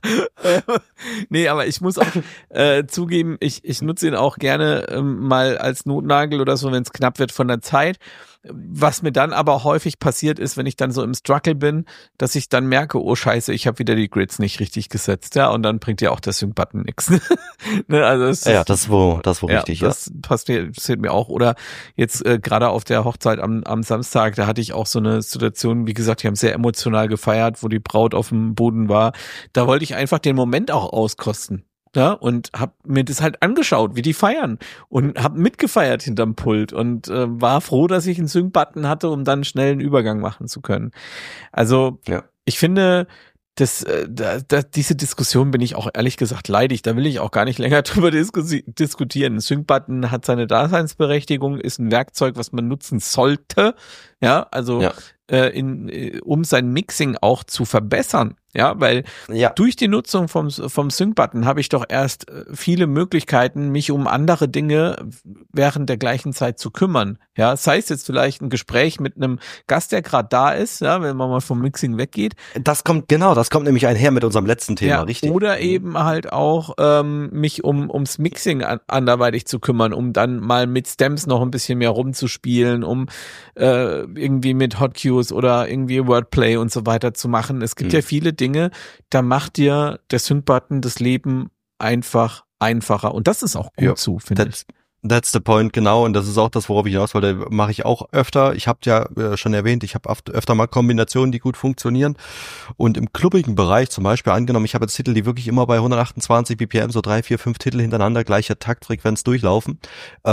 Nee, aber ich muss auch äh, zugeben, ich, ich nutze ihn auch gerne ähm, mal als Notnagel oder so, wenn es knapp wird von der Zeit. Was mir dann aber häufig passiert ist, wenn ich dann so im Struggle bin, dass ich dann merke, oh scheiße, ich habe wieder die Grids nicht richtig gesetzt, ja, und dann bringt ja auch der Sync-Button nichts. Ne, also es ja, das ist wo, das ist wo ja, richtig, ja. Das passiert, passiert mir auch. Oder jetzt äh, gerade auf der Hochzeit am, am Samstag, da hatte ich auch so eine Situation, wie gesagt, die haben sehr emotional gefeiert, wo die Braut auf dem Boden war. Da wollte ich einfach den Moment auch auskosten. Ja, und hab mir das halt angeschaut, wie die feiern und hab mitgefeiert hinterm Pult und äh, war froh, dass ich einen Sync-Button hatte, um dann schnell einen Übergang machen zu können. Also ja. Ich finde, das, äh, da, da, diese Diskussion bin ich auch ehrlich gesagt leidig. Da will ich auch gar nicht länger drüber disku- diskutieren. Ein Sync-Button hat seine Daseinsberechtigung, ist ein Werkzeug, was man nutzen sollte. Ja, also ja. Äh, in, äh, um sein Mixing auch zu verbessern. Ja, weil ja. durch die Nutzung vom, vom Sync-Button habe ich doch erst viele Möglichkeiten, mich um andere Dinge während der gleichen Zeit zu kümmern. Ja, sei es jetzt vielleicht ein Gespräch mit einem Gast, der gerade da ist, ja, wenn man mal vom Mixing weggeht. Das kommt, genau, das kommt nämlich einher mit unserem letzten Thema, ja, richtig. Oder eben halt auch ähm, mich um ums Mixing an, anderweitig zu kümmern, um dann mal mit Stems noch ein bisschen mehr rumzuspielen, um äh, irgendwie mit Hotcues oder irgendwie Wordplay und so weiter zu machen. Es gibt hm. ja viele Dinge, da macht dir der Sync-Button das Leben einfach einfacher. Und das ist auch gut ja, so, finde ich. That's the point, genau. Und das ist auch das, worauf ich hinaus wollte. Mache ich auch öfter. Ich habe ja äh, schon erwähnt, ich habe öfter mal Kombinationen, die gut funktionieren. Und im klubbigen Bereich zum Beispiel angenommen, ich habe jetzt Titel, die wirklich immer bei hundertachtundzwanzig B P M, so drei, vier, fünf Titel hintereinander, gleicher Taktfrequenz durchlaufen. Äh,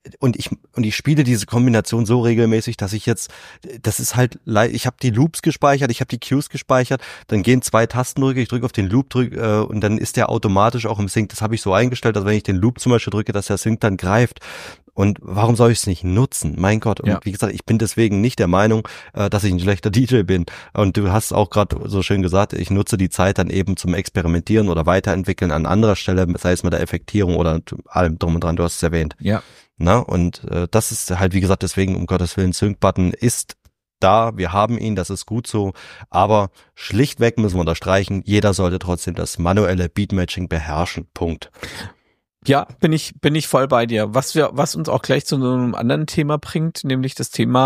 und ich und ich spiele diese Kombination so regelmäßig, dass ich jetzt, das ist halt, ich habe die Loops gespeichert, ich habe die Cues gespeichert, dann gehen zwei Tastendrücke, ich drücke auf den Loop drück, äh, und dann ist der automatisch auch im Sync. Das habe ich so eingestellt, dass wenn ich den Loop zum Beispiel drücke, dass der Sync dann greift. Und warum soll ich es nicht nutzen? Mein Gott. Und ja. wie gesagt, ich bin deswegen nicht der Meinung, äh, dass ich ein schlechter D J bin. Und du hast auch gerade so schön gesagt, ich nutze die Zeit dann eben zum Experimentieren oder Weiterentwickeln an anderer Stelle, sei es mit der Effektierung oder allem drum und dran, du hast es erwähnt. Ja. Na, und äh, das ist halt, wie gesagt, deswegen, um Gottes Willen, Sync-Button ist da, wir haben ihn, das ist gut so, aber schlichtweg müssen wir unterstreichen, jeder sollte trotzdem das manuelle Beatmatching beherrschen. Punkt. Ja, bin ich, bin ich voll bei dir. Was wir, was uns auch gleich zu einem anderen Thema bringt, nämlich das Thema,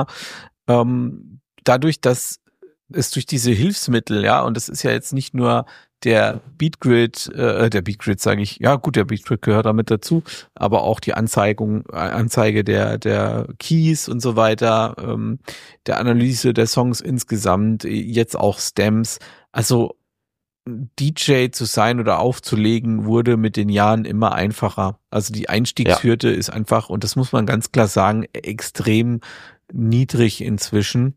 ähm, dadurch, dass es durch diese Hilfsmittel, ja, und das ist ja jetzt nicht nur der Beatgrid, äh, der Beatgrid sage ich, ja gut, der Beatgrid gehört damit dazu, aber auch die Anzeigung, Anzeige der, der Keys und so weiter, ähm, der Analyse der Songs insgesamt, jetzt auch Stems, also D J zu sein oder aufzulegen wurde mit den Jahren immer einfacher. Also die Einstiegshürde ja. ist einfach, und das muss man ganz klar sagen, extrem niedrig inzwischen.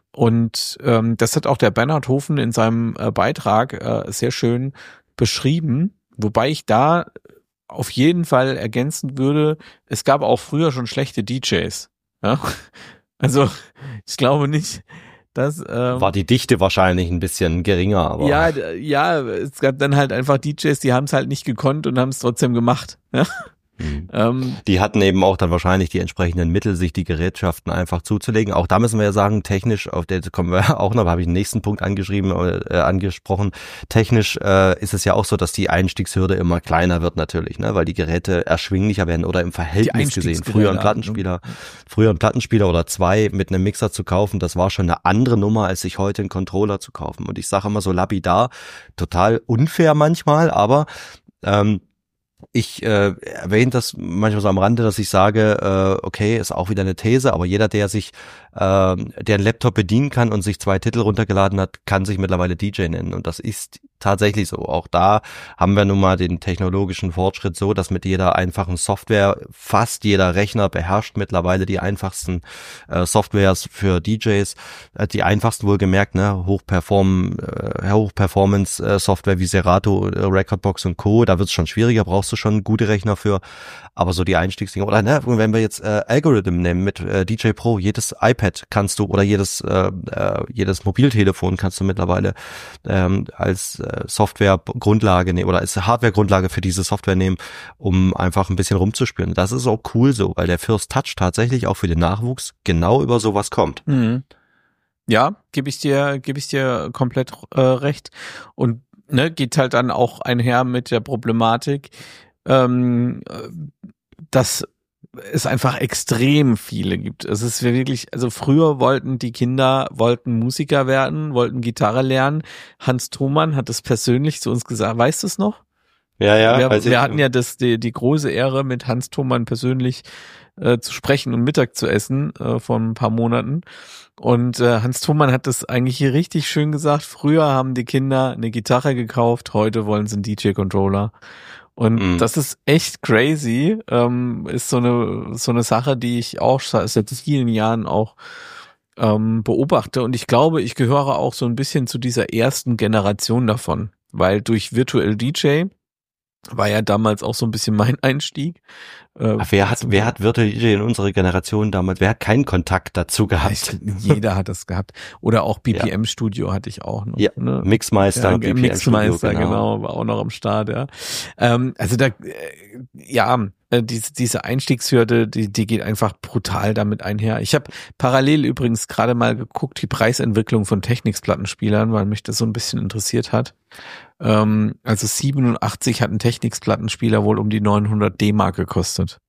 Und ähm, das hat auch der Bernhard Hofen in seinem äh, Beitrag äh, sehr schön beschrieben, wobei ich da auf jeden Fall ergänzen würde, es gab auch früher schon schlechte D Js. Ja? Also ich glaube nicht, Das, ähm, war die Dichte wahrscheinlich ein bisschen geringer, aber. Ja, ja, es gab dann halt einfach D Js, die haben es halt nicht gekonnt und haben es trotzdem gemacht. Ja? Mhm. Ähm, die hatten eben auch dann wahrscheinlich die entsprechenden Mittel, sich die Gerätschaften einfach zuzulegen. Auch da müssen wir ja sagen, technisch, auf der kommen wir auch noch, da habe ich den nächsten Punkt angeschrieben, äh, angesprochen. Technisch äh, ist es ja auch so, dass die Einstiegshürde immer kleiner wird natürlich, ne, weil die Geräte erschwinglicher werden oder im Verhältnis gesehen. Früher ein Plattenspieler, früher ein Plattenspieler oder zwei mit einem Mixer zu kaufen, das war schon eine andere Nummer, als sich heute einen Controller zu kaufen. Und ich sage immer so lapidar, total unfair manchmal, aber ähm, ich äh, erwähne das manchmal so am Rande, dass ich sage, äh, okay, ist auch wieder eine These, aber jeder, der sich, äh, der einen Laptop bedienen kann und sich zwei Titel runtergeladen hat, kann sich mittlerweile D J nennen. Und das ist tatsächlich so. Auch da haben wir nun mal den technologischen Fortschritt so, dass mit jeder einfachen Software fast jeder Rechner beherrscht mittlerweile die einfachsten äh, Softwares für D Js. Äh, die einfachsten wohlgemerkt, ne, Hochperform, äh, Hochperformance äh, Software wie Serato, äh, Recordbox und Co. Da wird es schon schwieriger, brauchst du schon gute Rechner für. Aber so die Einstiegsdinge, oder ne, wenn wir jetzt äh, Algorithm nehmen mit äh, D J Pro, jedes iPad kannst du oder jedes äh, äh, jedes Mobiltelefon kannst du mittlerweile ähm, als äh, Software-Grundlage nehmen oder als Hardware-Grundlage für diese Software nehmen, um einfach ein bisschen rumzuspielen. Das ist auch cool so, weil der First Touch tatsächlich auch für den Nachwuchs genau über sowas kommt. Mhm. Ja, gebe ich dir, gebe ich dir komplett äh, recht. Und ne, geht halt dann auch einher mit der Problematik, ähm, dass es einfach extrem viele gibt. Es ist wirklich, also früher wollten die Kinder, wollten Musiker werden, wollten Gitarre lernen. Hans Thomann hat es persönlich zu uns gesagt. Weißt du es noch? Ja, ja. Wir, also wir hatten ja das, die, die große Ehre, mit Hans Thomann persönlich äh, zu sprechen und Mittag zu essen äh, vor ein paar Monaten. Und äh, Hans Thomann hat das eigentlich hier richtig schön gesagt. Früher haben die Kinder eine Gitarre gekauft, heute wollen sie einen D J-Controller. Und mm. das ist echt crazy. Ähm, ist so eine so eine Sache, die ich auch seit vielen Jahren auch ähm, beobachte. Und ich glaube, ich gehöre auch so ein bisschen zu dieser ersten Generation davon, weil durch Virtual D J war ja damals auch so ein bisschen mein Einstieg. Äh, Ach, wer hat, wer hat Virtual D J in unserer Generation damals, wer hat keinen Kontakt dazu gehabt? Jeder hat das gehabt. Oder auch B P M Studio hatte ich auch noch. Ja, ne? Mixmeister, ja, B P M Mixmeister, Studio, genau. genau, war auch noch am Start, ja. Ähm, also da, äh, ja, äh, diese, diese Einstiegshürde, die, die geht einfach brutal damit einher. Ich habe parallel übrigens gerade mal geguckt, die Preisentwicklung von Technics-Plattenspielern, weil mich das so ein bisschen interessiert hat. Ähm, also siebenundachtzig hat ein Technics-Plattenspieler wohl um die neunhundert D-Mark gekostet.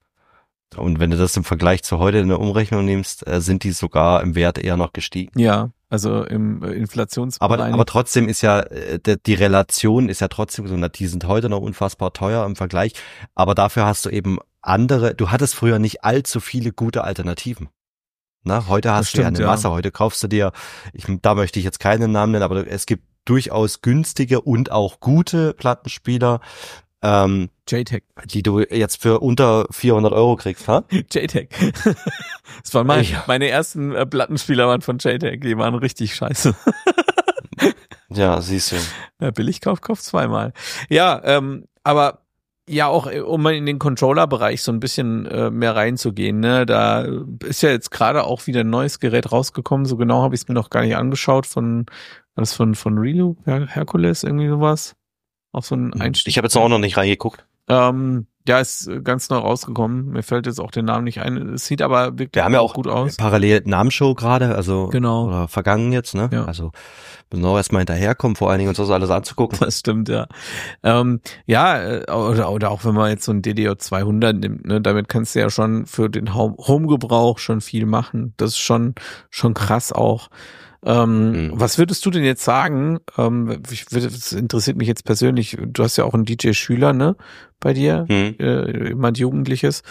Und wenn du das im Vergleich zu heute in der Umrechnung nimmst, äh, sind die sogar im Wert eher noch gestiegen. Ja, also im äh, Inflationsbereich. Aber, aber trotzdem ist ja, äh, die, die Relation ist ja trotzdem so, die sind heute noch unfassbar teuer im Vergleich. Aber dafür hast du eben andere, du hattest früher nicht allzu viele gute Alternativen. Na, heute hast stimmt, du ja eine ja. Masse. Heute kaufst du dir, ich, da möchte ich jetzt keinen Namen nennen, aber es gibt durchaus günstige und auch gute Plattenspieler. ähm, J TEC. die du jetzt für unter vierhundert Euro kriegst, ha? J TEC. Das waren mein, Ja. meine ersten äh, Plattenspieler waren von J TEC, die waren richtig scheiße. Ja, siehst du. Ja, Billigkauf, Kauf zweimal. Ja, ähm, aber ja auch, äh, um mal in den Controller-Bereich so ein bisschen äh, mehr reinzugehen, ne, da ist ja jetzt gerade auch wieder ein neues Gerät rausgekommen, so genau habe ich es mir noch gar nicht angeschaut, von, was von, von Relu, Her- Hercules, irgendwie sowas. Auch so ein Einstieg. Ich habe jetzt auch noch nicht reingeguckt. Ähm, ja, ist ganz neu rausgekommen. Mir fällt jetzt auch der Name nicht ein. Es sieht aber wirklich Wir haben ja auch gut aus. parallel Namenshow gerade, also Genau. oder vergangen jetzt, ne? Ja. Also müssen wir auch erstmal hinterherkommen, vor allen Dingen uns das alles anzugucken. Das stimmt, ja. Ähm, ja, äh, oder, oder auch wenn man jetzt so ein D D O zweihundert nimmt, ne, damit kannst du ja schon für den Home- Home-Gebrauch schon viel machen. Das ist schon, schon krass auch. Ähm, Mhm. Was würdest du denn jetzt sagen? Ähm, ich, würde- das interessiert mich jetzt persönlich. Du hast ja auch einen D J-Schüler, ne, bei dir, Hm. äh, jemand Jugendliches.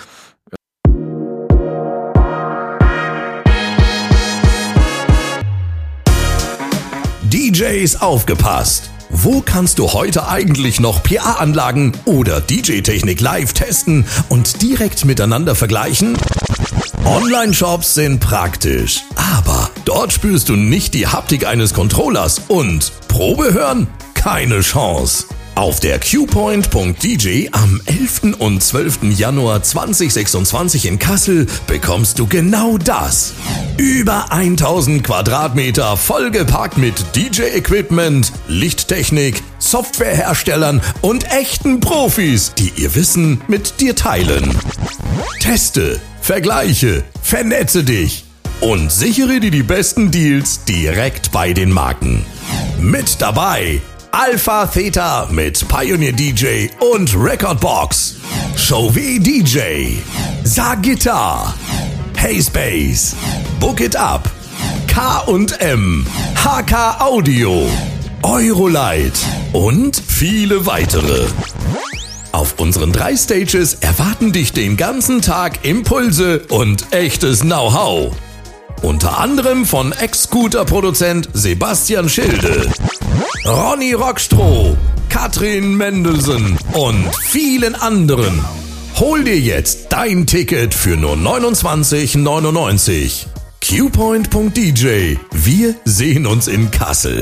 D Js aufgepasst! Wo kannst du heute eigentlich noch P A-Anlagen oder D J-Technik live testen und direkt miteinander vergleichen? Online-Shops sind praktisch, aber dort spürst du nicht die Haptik eines Controllers und Probe hören? Keine Chance. Auf der Q Point Punkt D J am elften und zwölften Januar zweitausendsechsundzwanzig in Kassel bekommst du genau das. Über tausend Quadratmeter vollgepackt mit D J-Equipment, Lichttechnik, Softwareherstellern und echten Profis, die ihr Wissen mit dir teilen. Teste, vergleiche, vernetze dich und sichere dir die besten Deals direkt bei den Marken. Mit dabei Alpha Theta mit Pioneer D J und Recordbox, Chauvet D J, Sagitar, Hayspace, Book It Up, K und M, H K Audio, Eurolight und viele weitere. Auf unseren drei Stages erwarten dich den ganzen Tag Impulse und echtes Know-how. Unter anderem von Ex-Scooter-Produzent Sebastian Schilde, Ronny Rockstroh, Katrin Mendelsen und vielen anderen. Hol dir jetzt dein Ticket für nur neunundzwanzig neunundneunzig. Q Point Punkt D J. Wir sehen uns in Kassel.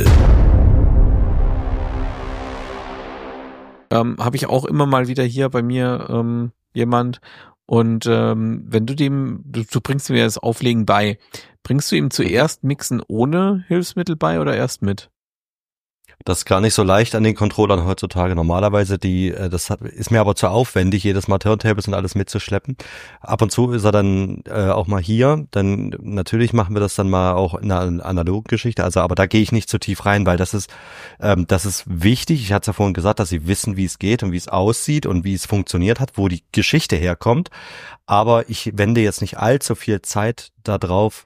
Ähm, habe ich auch immer mal wieder hier bei mir ähm, jemand. Und ähm, wenn du dem, du, du bringst mir das Auflegen bei, bringst du ihm zuerst Mixen ohne Hilfsmittel bei oder erst mit? Das ist gar nicht so leicht an den Controllern heutzutage. Normalerweise, die, äh, das hat, ist mir aber zu aufwendig, jedes Mal Turntables und alles mitzuschleppen. Ab und zu ist er dann äh, auch mal hier. Dann natürlich machen wir das dann mal auch in einer analogen Geschichte. Also, aber da gehe ich nicht zu tief rein, weil das ist, ähm, das ist wichtig. Ich hatte es ja vorhin gesagt, dass sie wissen, wie es geht und wie es aussieht und wie es funktioniert hat, wo die Geschichte herkommt. Aber ich wende jetzt nicht allzu viel Zeit darauf,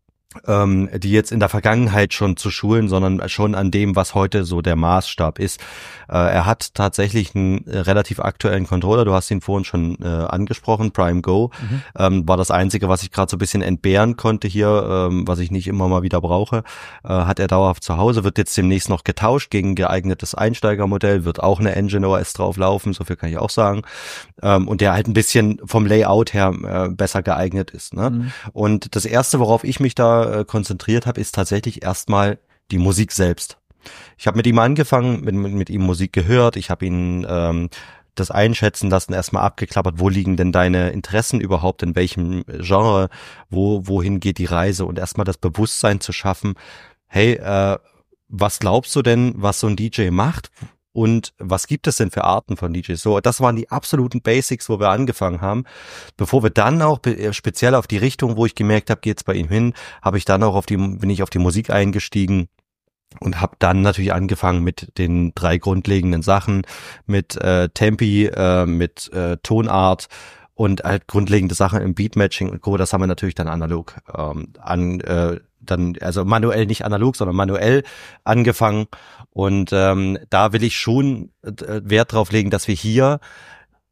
ähm, die jetzt in der Vergangenheit schon zu schulen, sondern schon an dem, was heute so der Maßstab ist. Äh, er hat tatsächlich einen äh, relativ aktuellen Controller, du hast ihn vorhin schon äh, angesprochen, Prime Go, mhm. ähm, war das Einzige, was ich gerade so ein bisschen entbehren konnte hier, ähm, was ich nicht immer mal wieder brauche, äh, hat er dauerhaft zu Hause, wird jetzt demnächst noch getauscht gegen geeignetes Einsteigermodell, wird auch eine Engine O S drauf laufen, so viel kann ich auch sagen, ähm, und der halt ein bisschen vom Layout her äh, besser geeignet ist. Ne? Mhm. Und das Erste, worauf ich mich da konzentriert habe, ist tatsächlich erstmal die Musik selbst. Ich habe mit ihm angefangen, mit, mit, mit ihm Musik gehört, ich habe ihn ähm, das einschätzen lassen, erstmal abgeklappert, wo liegen denn deine Interessen überhaupt, in welchem Genre, wo wohin geht die Reise und erstmal das Bewusstsein zu schaffen, hey, äh, was glaubst du denn, was so ein D J macht? Und was gibt es denn für Arten von D Js? So, das waren die absoluten Basics, wo wir angefangen haben. Bevor wir dann auch speziell auf die Richtung, wo ich gemerkt habe, geht's bei ihm hin, habe ich dann auch auf die, bin ich auf die Musik eingestiegen und habe dann natürlich angefangen mit den drei grundlegenden Sachen, mit äh, Tempi, äh, mit äh, Tonart und halt grundlegende Sachen im Beatmatching und Co. Das haben wir natürlich dann analog ähm, an, äh, dann also manuell, nicht analog, sondern manuell angefangen. Und ähm, da will ich schon äh, Wert drauf legen, dass wir hier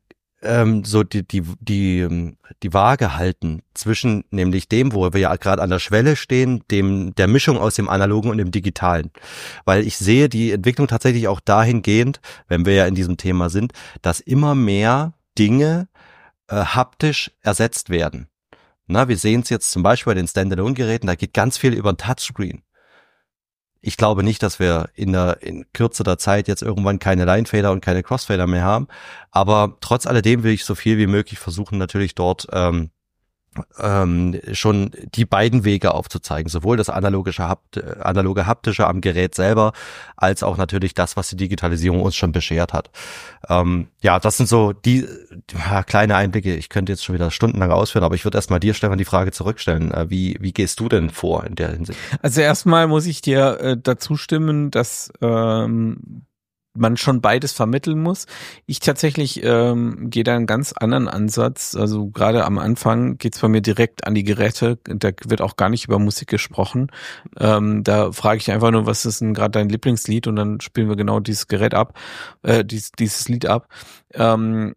ähm, so die die die die Waage halten zwischen nämlich dem, wo wir ja gerade an der Schwelle stehen, dem der Mischung aus dem Analogen und dem Digitalen, weil ich sehe die Entwicklung tatsächlich auch dahingehend, wenn wir ja in diesem Thema sind, dass immer mehr Dinge äh, haptisch ersetzt werden. Na, wir sehen es jetzt zum Beispiel bei den Standalone-Geräten, da geht ganz viel über ein Touchscreen. Ich glaube nicht, dass wir in der in Kürze der Zeit jetzt irgendwann keine Linefader und keine Crossfader mehr haben. Aber trotz alledem will ich so viel wie möglich versuchen, natürlich dort ähm, ähm, schon die beiden Wege aufzuzeigen. Sowohl das analogische, Hapt, analoge haptische am Gerät selber, als auch natürlich das, was die Digitalisierung uns schon beschert hat. Ähm, ja, das sind so die ja, kleine Einblicke. Ich könnte jetzt schon wieder stundenlang ausführen, aber ich würde erstmal dir, Stefan, die Frage zurückstellen. Äh, wie, wie gehst du denn vor in der Hinsicht? Also erstmal muss ich dir äh, dazu stimmen, dass ähm, man schon beides vermitteln muss. Ich tatsächlich ähm, gehe da einen ganz anderen Ansatz. Also gerade am Anfang geht's bei mir direkt an die Geräte. Da wird auch gar nicht über Musik gesprochen. Ähm, da frage ich einfach nur, was ist denn gerade dein Lieblingslied? Und dann spielen wir genau dieses Gerät ab, äh, dies, dieses Lied ab. Ähm,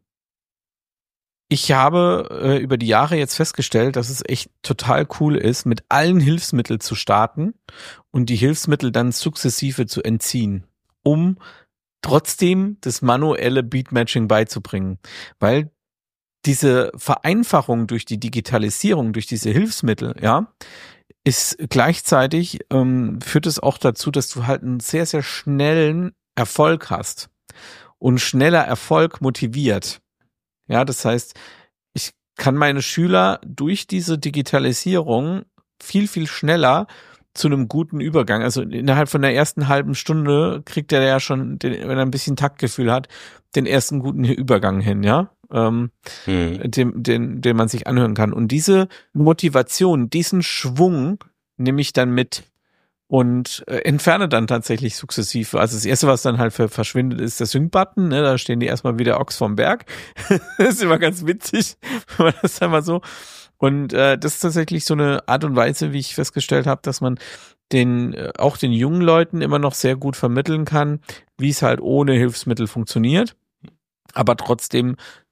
Ich habe äh, über die Jahre jetzt festgestellt, dass es echt total cool ist, mit allen Hilfsmitteln zu starten und die Hilfsmittel dann sukzessive zu entziehen, um trotzdem das manuelle Beatmatching beizubringen. Weil diese Vereinfachung durch die Digitalisierung, durch diese Hilfsmittel, ja, ist gleichzeitig, ähm, führt es auch dazu, dass du halt einen sehr, sehr schnellen Erfolg hast. Und schneller Erfolg motiviert. Ja, das heißt, ich kann meine Schüler durch diese Digitalisierung viel, viel schneller zu einem guten Übergang, also innerhalb von der ersten halben Stunde kriegt er ja schon, den, wenn er ein bisschen Taktgefühl hat, den ersten guten Übergang hin, ja, ähm, hm. den, den, den man sich anhören kann. Und diese Motivation, diesen Schwung nehme ich dann mit und äh, entferne dann tatsächlich sukzessive. Also das erste, was dann halt für verschwindet, ist der Sync-Button, ne? Da stehen die erstmal wie der Ochs vom Berg. Das ist immer ganz witzig, wenn man das einmal so. Und äh, das ist tatsächlich so eine Art und Weise, wie ich festgestellt habe, dass man den äh, auch den jungen Leuten immer noch sehr gut vermitteln kann, wie es halt ohne Hilfsmittel funktioniert. Aber trotzdem,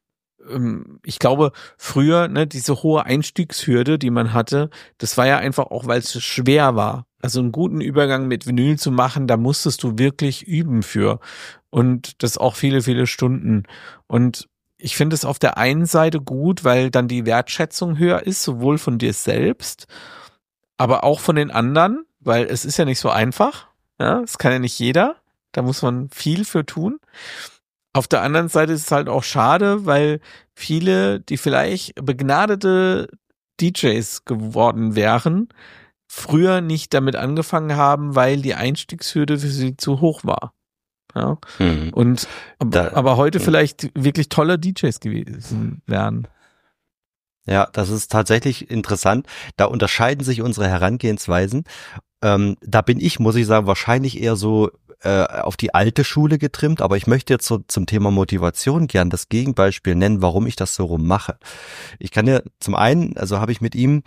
ähm, ich glaube, früher, ne, diese hohe Einstiegshürde, die man hatte, das war ja einfach auch, weil es schwer war. Also einen guten Übergang mit Vinyl zu machen, da musstest du wirklich üben für. Und das auch viele, viele Stunden. Und ich finde es auf der einen Seite gut, weil dann die Wertschätzung höher ist, sowohl von dir selbst, aber auch von den anderen, weil es ist ja nicht so einfach. Ja, das kann ja nicht jeder. Da muss man viel für tun. Auf der anderen Seite ist es halt auch schade, weil viele, die vielleicht begnadete D Js geworden wären, früher nicht damit angefangen haben, weil die Einstiegshürde für sie zu hoch war. Ja. Hm. Und da, aber heute hm. vielleicht wirklich tolle D Js gewesen wären. Ja, das ist tatsächlich interessant. Da unterscheiden sich unsere Herangehensweisen. Ähm, da bin ich, muss ich sagen, wahrscheinlich eher so äh, auf die alte Schule getrimmt, aber ich möchte jetzt so zum Thema Motivation gern das Gegenbeispiel nennen, warum ich das so rum mache. Ich kann ja zum einen, also habe ich mit ihm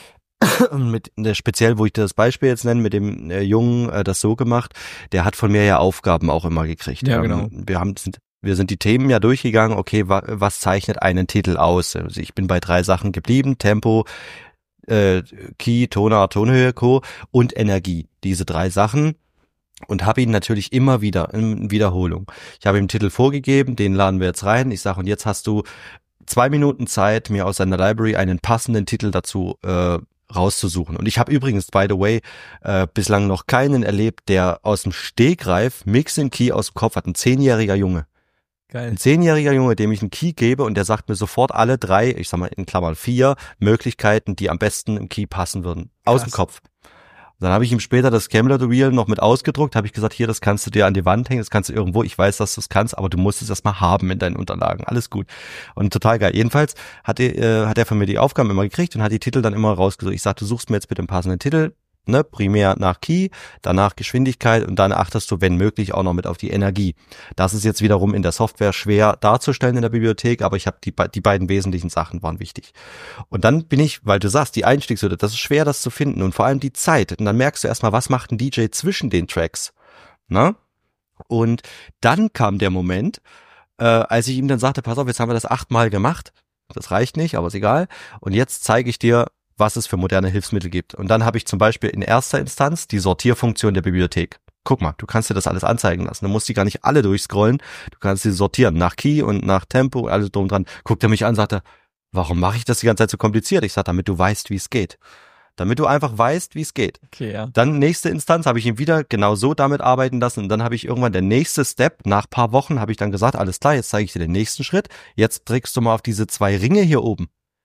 mit äh, speziell, wo ich das Beispiel jetzt nenne, mit dem äh, Jungen äh, das so gemacht, der hat von mir ja Aufgaben auch immer gekriegt. Ja, genau. Ähm, wir haben sind, wir sind die Themen ja durchgegangen, okay, wa, was zeichnet einen Titel aus? Also ich bin bei drei Sachen geblieben, Tempo, äh, Key, Tonart, Tonhöhe, Co. und Energie. Diese drei Sachen. Und habe ihn natürlich immer wieder in Wiederholung. Ich habe ihm einen Titel vorgegeben, den laden wir jetzt rein. Ich sage, und jetzt hast du zwei Minuten Zeit, mir aus seiner Library einen passenden Titel dazu äh, rauszusuchen. Und ich habe übrigens, by the way, äh, bislang noch keinen erlebt, der aus dem Stegreif Mix in Key aus dem Kopf hat. Ein zehnjähriger Junge. Geil. Ein zehnjähriger Junge, dem ich einen Key gebe und der sagt mir sofort alle drei, ich sag mal in Klammern vier, Möglichkeiten, die am besten im Key passen würden. Aus dem Kopf. Dann habe ich ihm später das Camler-Reel noch mit ausgedruckt, habe ich gesagt, hier, das kannst du dir an die Wand hängen, das kannst du irgendwo, ich weiß, dass du es kannst, aber du musst es erstmal haben in deinen Unterlagen, alles gut. Und total geil. Jedenfalls hat er, äh, hat er von mir die Aufgaben immer gekriegt und hat die Titel dann immer rausgesucht. Ich sagte, du suchst mir jetzt bitte einen passenden Titel, ne, primär nach Key, danach Geschwindigkeit und dann achtest du, wenn möglich, auch noch mit auf die Energie. Das ist jetzt wiederum in der Software schwer darzustellen in der Bibliothek, aber ich habe die, die beiden wesentlichen Sachen waren wichtig. Und dann bin ich, weil du sagst, die Einstiegshürde, das ist schwer, das zu finden und vor allem die Zeit. Und dann merkst du erstmal, was macht ein D J zwischen den Tracks, ne? Und dann kam der Moment, äh, als ich ihm dann sagte, pass auf, jetzt haben wir das achtmal gemacht, das reicht nicht, aber ist egal, und jetzt zeige ich dir, was es für moderne Hilfsmittel gibt. Und dann habe ich zum Beispiel in erster Instanz die Sortierfunktion der Bibliothek. Guck mal, du kannst dir das alles anzeigen lassen. Du musst die gar nicht alle durchscrollen. Du kannst sie sortieren nach Key und nach Tempo, alles drum dran. Guckt er mich an, sagt er, warum mache ich das die ganze Zeit so kompliziert? Ich sage, damit du weißt, wie es geht. Damit du einfach weißt, wie es geht. Okay, ja. Dann nächste Instanz habe ich ihn wieder genau so damit arbeiten lassen. Und dann habe ich irgendwann der nächste Step, nach paar Wochen habe ich dann gesagt, alles klar, jetzt zeige ich dir den nächsten Schritt. Jetzt drückst du mal auf diese zwei Ringe hier oben.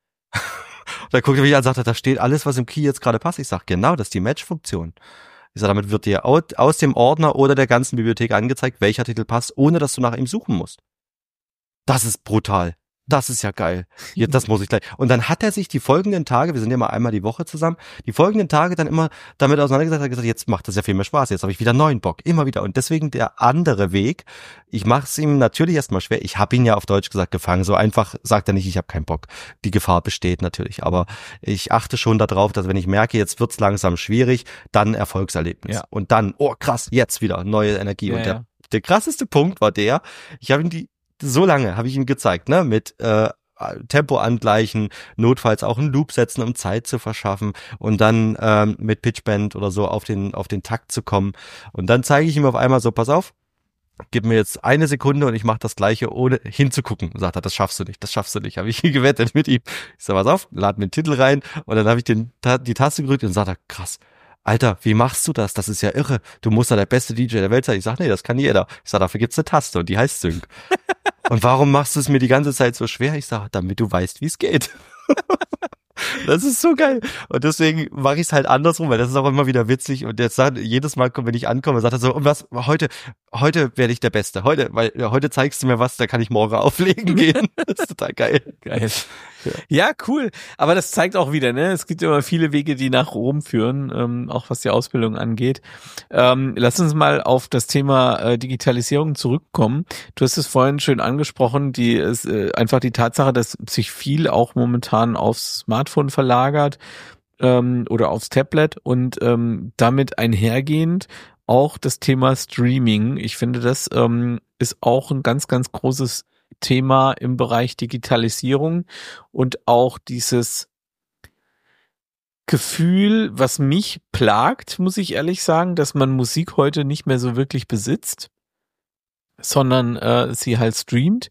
Da guckt er mich an und sagt, da steht alles, was im Key jetzt gerade passt. Ich sage, genau, das ist die Match-Funktion. Ich sage, damit wird dir aus dem Ordner oder der ganzen Bibliothek angezeigt, welcher Titel passt, ohne dass du nach ihm suchen musst. Das ist brutal. Das ist ja geil. Jetzt, das muss ich gleich. Und dann hat er sich die folgenden Tage, wir sind ja mal einmal die Woche zusammen, die folgenden Tage dann immer damit auseinandergesetzt, hat gesagt, jetzt macht das ja viel mehr Spaß, jetzt habe ich wieder neuen Bock, immer wieder. Und deswegen der andere Weg, ich mache es ihm natürlich erstmal schwer, ich habe ihn ja auf Deutsch gesagt gefangen, so einfach sagt er nicht, ich habe keinen Bock. Die Gefahr besteht natürlich, aber ich achte schon darauf, dass wenn ich merke, jetzt wird's langsam schwierig, dann Erfolgserlebnis. Ja. Und dann, oh krass, jetzt wieder neue Energie. Ja, Und der, ja. der krasseste Punkt war der, ich habe ihm die so lange habe ich ihm gezeigt, ne, mit äh, Tempo angleichen, notfalls auch einen Loop setzen, um Zeit zu verschaffen und dann ähm, mit Pitchbend oder so auf den auf den Takt zu kommen. Und dann zeige ich ihm auf einmal so, pass auf, gib mir jetzt eine Sekunde und ich mache das Gleiche, ohne hinzugucken. Und sagt er, das schaffst du nicht, das schaffst du nicht. Habe ich gewettet mit ihm. Ich sag, pass auf, lad mir den Titel rein und dann habe ich den die Taste gedrückt und sagt er, krass. Alter, wie machst du das? Das ist ja irre. Du musst ja der beste D J der Welt sein. Ich sag, nee, das kann jeder. Ich sag, dafür gibt's eine Taste und die heißt Sync. Und warum machst du es mir die ganze Zeit so schwer? Ich sag, damit du weißt, wie es geht. Das ist so geil. Und deswegen mache ich es halt andersrum, weil das ist auch immer wieder witzig. Und jetzt sagt jedes Mal, wenn ich ankomme, sagt er so, und was, heute, heute werde ich der Beste. Heute, weil ja, heute zeigst du mir was, da kann ich morgen auflegen gehen. Das ist total geil. Geil. Ja, cool. Aber das zeigt auch wieder, ne? Es gibt immer viele Wege, die nach Rom führen, ähm, auch was die Ausbildung angeht. Ähm, lass uns mal auf das Thema äh, Digitalisierung zurückkommen. Du hast es vorhin schön angesprochen, die ist äh, einfach die Tatsache, dass sich viel auch momentan aufs Smartphone verlagert ähm, oder aufs Tablet und ähm, damit einhergehend auch das Thema Streaming. Ich finde, das ähm, ist auch ein ganz, ganz großes Thema im Bereich Digitalisierung und auch dieses Gefühl, was mich plagt, muss ich ehrlich sagen, dass man Musik heute nicht mehr so wirklich besitzt, sondern äh, sie halt streamt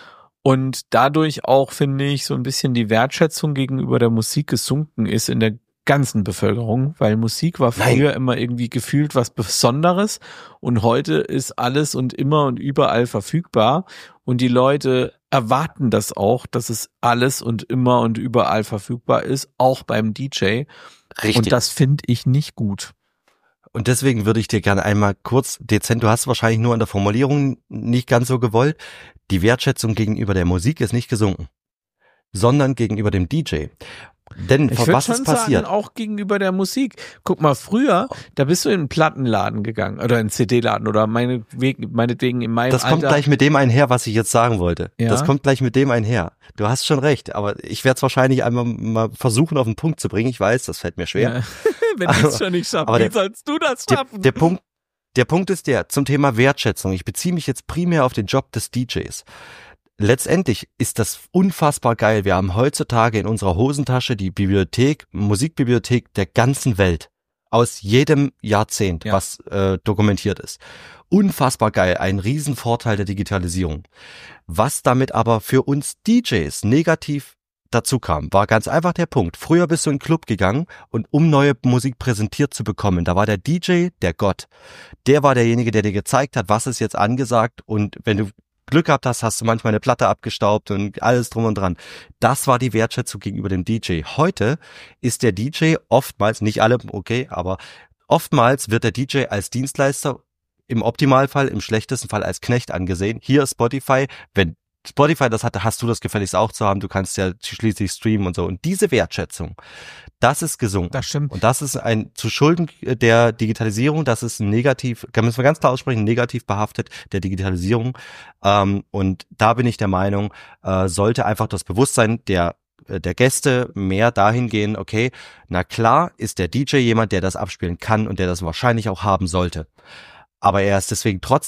und dadurch auch, finde ich, so ein bisschen die Wertschätzung gegenüber der Musik gesunken ist in der ganzen Bevölkerung, weil Musik war früher Nein. immer irgendwie gefühlt was Besonderes und heute ist alles und immer und überall verfügbar und die Leute erwarten das auch, dass es alles und immer und überall verfügbar ist, auch beim D J. Richtig. Und das finde ich nicht gut. Und deswegen würde ich dir gerne einmal kurz dezent, du hast wahrscheinlich nur an der Formulierung nicht ganz so gewollt, die Wertschätzung gegenüber der Musik ist nicht gesunken, sondern gegenüber dem D J. Denn ich was ist schon passiert? Sagen, auch gegenüber der Musik. Guck mal, früher, da bist du in einen Plattenladen gegangen oder in einen C D-Laden oder meinetwegen, meinetwegen in meinem Das Alter. kommt gleich mit dem einher, was ich jetzt sagen wollte. Ja? Das kommt gleich mit dem einher. Du hast schon recht, aber ich werde es wahrscheinlich einmal mal versuchen, auf den Punkt zu bringen. Ich weiß, das fällt mir schwer. Ja. Wenn ich es schon nicht schaffe, wie der, sollst du das schaffen? Der, der Punkt, der Punkt ist der, zum Thema Wertschätzung. Ich beziehe mich jetzt primär auf den Job des D Js. Letztendlich ist das unfassbar geil. Wir haben heutzutage in unserer Hosentasche die Bibliothek, Musikbibliothek der ganzen Welt. Aus jedem Jahrzehnt, ja. was äh, dokumentiert ist. Unfassbar geil. Ein Riesenvorteil der Digitalisierung. Was damit aber für uns D Js negativ dazu kam, war ganz einfach der Punkt. Früher bist du in den Club gegangen und um neue Musik präsentiert zu bekommen, da war der D J der Gott. Der war derjenige, der dir gezeigt hat, was ist jetzt angesagt und wenn du Glück gehabt hast, hast du manchmal eine Platte abgestaubt und alles drum und dran. Das war die Wertschätzung gegenüber dem D J. Heute ist der D J oftmals, nicht alle, okay, aber oftmals wird der D J als Dienstleister im Optimalfall, im schlechtesten Fall als Knecht angesehen. Hier Spotify, wenn Spotify das hatte, hast du das gefälligst auch zu haben. Du kannst ja schließlich streamen und so. Und diese Wertschätzung, das ist gesunken. Das stimmt. Und das ist ein zu Schulden der Digitalisierung. Das ist ein negativ, kann man ganz klar aussprechen, negativ behaftet der Digitalisierung. Ähm, und da bin ich der Meinung, äh, sollte einfach das Bewusstsein der der Gäste mehr dahin gehen, okay, na klar ist der D J jemand, der das abspielen kann und der das wahrscheinlich auch haben sollte. Aber er ist deswegen trotzdem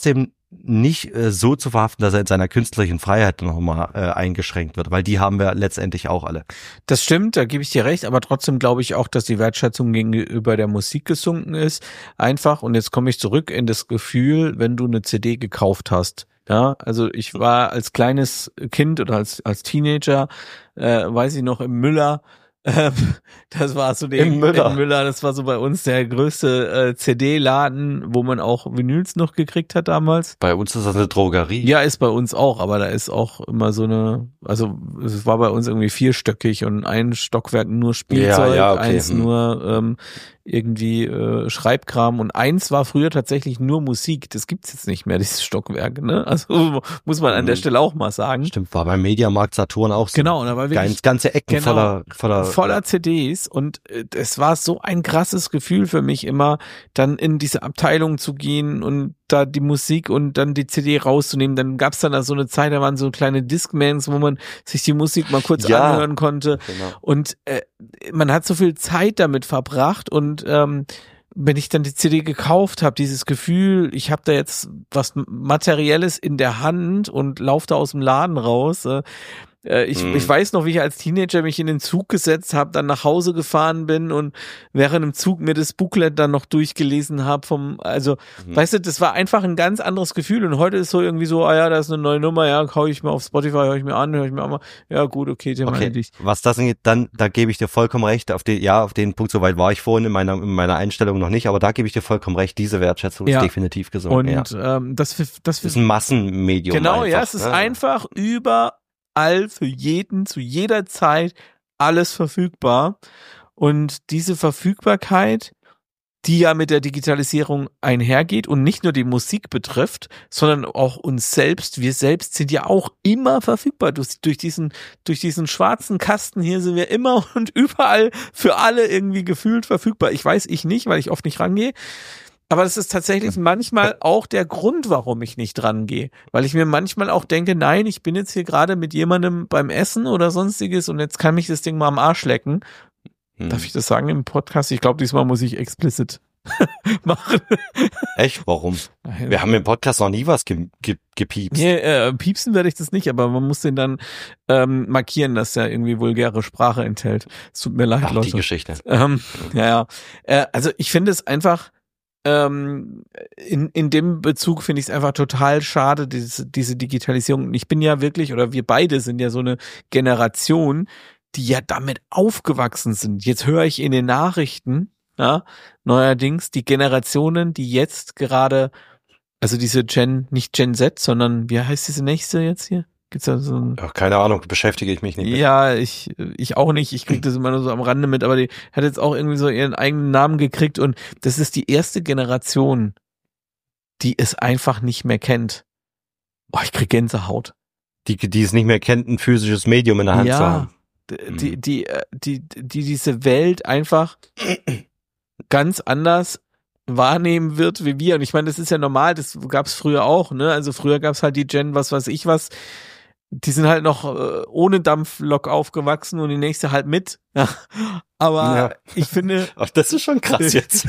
nicht äh, so zu verhaften, dass er in seiner künstlerischen Freiheit nochmal äh, eingeschränkt wird, weil die haben wir letztendlich auch alle. Das stimmt, da gebe ich dir recht, aber trotzdem glaube ich auch, dass die Wertschätzung gegenüber der Musik gesunken ist. Einfach, und jetzt komme ich zurück in das Gefühl, wenn du eine C D gekauft hast. Ja, also ich war als kleines Kind oder als als Teenager, äh, weiß ich noch, im Müller. Ähm, das war so der Im Müller. Im Müller, das war so bei uns der größte äh, C D-Laden, wo man auch Vinyls noch gekriegt hat damals. Bei uns ist das eine Drogerie. Ja, ist bei uns auch, aber da ist auch immer so eine, also es war bei uns irgendwie vierstöckig und ein Stockwerk nur Spielzeug, Ja, ja, okay. eins Hm. nur ähm, irgendwie äh, Schreibkram und eins war früher tatsächlich nur Musik. Das gibt's jetzt nicht mehr, dieses Stockwerk, ne? Also muss man an der Hm. Stelle auch mal sagen. Stimmt, war beim Mediamarkt Saturn auch so. Genau, und da war wirklich Ganz, ganze Ecken genau, voller, voller, voller C Ds und äh, es war so ein krasses Gefühl für mich immer, dann in diese Abteilung zu gehen und da die Musik und dann die C D rauszunehmen. Dann gab's dann da so eine Zeit, da waren so kleine Discmans, wo man sich die Musik mal kurz Ja. anhören konnte. Genau. Und äh, man hat so viel Zeit damit verbracht und ähm, wenn ich dann die C D gekauft habe, dieses Gefühl, ich habe da jetzt was Materielles in der Hand und laufe da aus dem Laden raus. Äh, Ich, Mhm. ich weiß noch, wie ich als Teenager mich in den Zug gesetzt habe, dann nach Hause gefahren bin und während im Zug mir das Booklet dann noch durchgelesen habe vom, also, Mhm. weißt du, das war einfach ein ganz anderes Gefühl und heute ist so irgendwie so, ah ja, da ist eine neue Nummer, ja, hau ich mir auf Spotify, höre ich mir an, höre ich mir an, ja gut, okay, Thema Okay, erledigt. was das angeht, dann, da gebe ich dir vollkommen recht, auf den, ja, auf den Punkt, soweit war ich vorhin in meiner, in meiner Einstellung noch nicht, aber da gebe ich dir vollkommen recht, diese Wertschätzung Ja. ist definitiv gesunken, Und ja. ähm, das, das, das ist ein Massenmedium. genau, einfach, ja, es ist ne? einfach überall für jeden, zu jeder Zeit alles verfügbar. Und diese Verfügbarkeit, die ja mit der Digitalisierung einhergeht und nicht nur die Musik betrifft, sondern auch uns selbst. Wir selbst sind ja auch immer verfügbar. Durch, durch diesen, durch diesen schwarzen Kasten hier sind wir immer und überall für alle irgendwie gefühlt verfügbar. Ich weiß, ich nicht, weil ich oft nicht rangehe. Aber das ist tatsächlich manchmal auch der Grund, warum ich nicht dran gehe. Weil ich mir manchmal auch denke, nein, ich bin jetzt hier gerade mit jemandem beim Essen oder sonstiges und jetzt kann mich das Ding mal am Arsch lecken. Hm. Darf ich das sagen im Podcast? Ich glaube, diesmal muss ich explicit machen. Echt? Warum? Wir haben im Podcast noch nie was ge ge gepiepst. Nee, äh, piepsen werde ich das nicht, aber man muss den dann ähm, markieren, dass er irgendwie vulgäre Sprache enthält. Es tut mir leid, Ach, Leute. die Geschichte. Ähm, ja, ja. Äh, also ich finde es einfach, ähm, in, in dem Bezug finde ich es einfach total schade, diese, diese Digitalisierung. Und ich bin ja wirklich, oder wir beide sind ja so eine Generation, die ja damit aufgewachsen sind. Jetzt höre ich in den Nachrichten, ja, neuerdings die Generationen, die jetzt gerade, also diese Gen, nicht Gen Z, sondern wie heißt diese nächste jetzt hier? Gibt's da so ein, Ach, keine Ahnung, beschäftige ich mich nicht mit. ja, ich, ich auch nicht. Ich krieg das immer nur so am Rande mit, aber die hat jetzt auch irgendwie so ihren eigenen Namen gekriegt und das ist die erste Generation, die es einfach nicht mehr kennt. Boah, ich krieg Gänsehaut. Die, die es nicht mehr kennt, ein physisches Medium in der Hand zu Ja, haben. d- die, die, äh, die, die diese Welt einfach ganz anders wahrnehmen wird wie wir. Und ich meine, das ist ja normal, das gab's früher auch, ne? Also früher gab's halt die Gen, was weiß ich was, die sind halt noch äh, ohne Dampflok aufgewachsen und die nächste halt mit. Ja. Aber Ja. ich finde, Ach, das ist schon krass jetzt.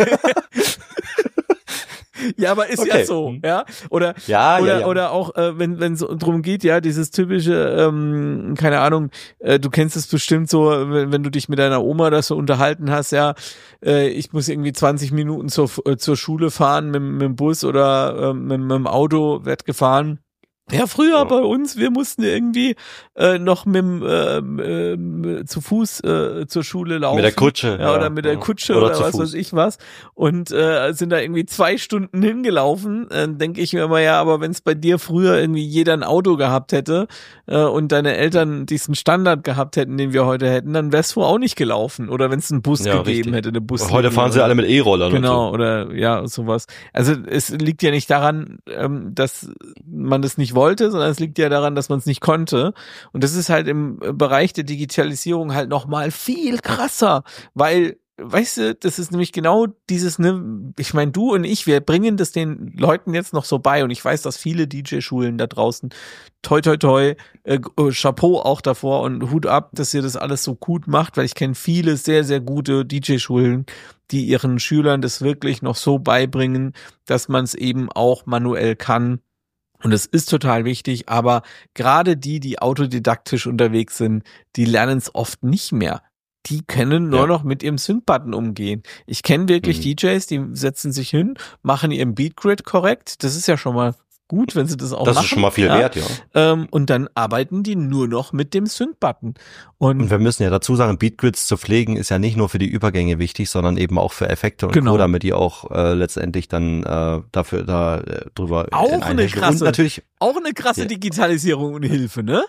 ja, aber ist Okay. ja so, ja. Oder ja, oder ja, ja. oder auch äh, wenn wenn es drum geht, ja, dieses typische, ähm, keine Ahnung, äh, du kennst es bestimmt so, wenn, wenn du dich mit deiner Oma das so unterhalten hast, ja, äh, ich muss irgendwie zwanzig Minuten zur äh, zur Schule fahren mit, mit dem Bus oder äh, mit, mit dem Auto, werd gefahren. Ja, früher Ja. bei uns, wir mussten irgendwie äh, noch mit dem, ähm, ähm, zu Fuß äh, zur Schule laufen. Mit der Kutsche. Ja, oder mit der Kutsche oder, zu was Fuß. weiß ich was. Und äh, sind da irgendwie zwei Stunden hingelaufen. Dann denke ich mir immer, ja, aber wenn es bei dir früher irgendwie jeder ein Auto gehabt hätte äh, und deine Eltern diesen Standard gehabt hätten, den wir heute hätten, dann wär's wohl auch nicht gelaufen. Oder wenn es einen Bus Ja, gegeben richtig. hätte, eine Bus. Heute fahren sie alle mit E-Rollern. Genau, Und oder ja, sowas. Also es liegt ja nicht daran, ähm, dass man das nicht wollte, sondern es liegt ja daran, dass man es nicht konnte. Und das ist halt im Bereich der Digitalisierung halt nochmal viel krasser, weil, weißt du, das ist nämlich genau dieses, ne, ich meine, du und ich, wir bringen das den Leuten jetzt noch so bei und ich weiß, dass viele D J-Schulen da draußen, toi toi toi, äh, Chapeau auch davor und Hut ab, dass ihr das alles so gut macht, weil ich kenne viele sehr, sehr gute D J-Schulen, die ihren Schülern das wirklich noch so beibringen, dass man es eben auch manuell kann Und es ist total wichtig, aber gerade die, die autodidaktisch unterwegs sind, die lernen es oft nicht mehr. Die können nur ja. noch mit ihrem Sync-Button umgehen. Ich kenne wirklich mhm. D Js, die setzen sich hin, machen ihren Beatgrid korrekt. Das ist ja schon mal gut, wenn sie das auch das machen. Das ist schon mal viel ja. wert, ja. Ähm, und dann arbeiten die nur noch mit dem Sync-Button. Und, und wir müssen ja dazu sagen, Beatgrids zu pflegen ist ja nicht nur für die Übergänge wichtig, sondern eben auch für Effekte und genau. Co., damit die auch äh, letztendlich dann äh, dafür da äh, drüber auch eine krasse, und natürlich auch eine krasse ja. Digitalisierung und Hilfe, ne?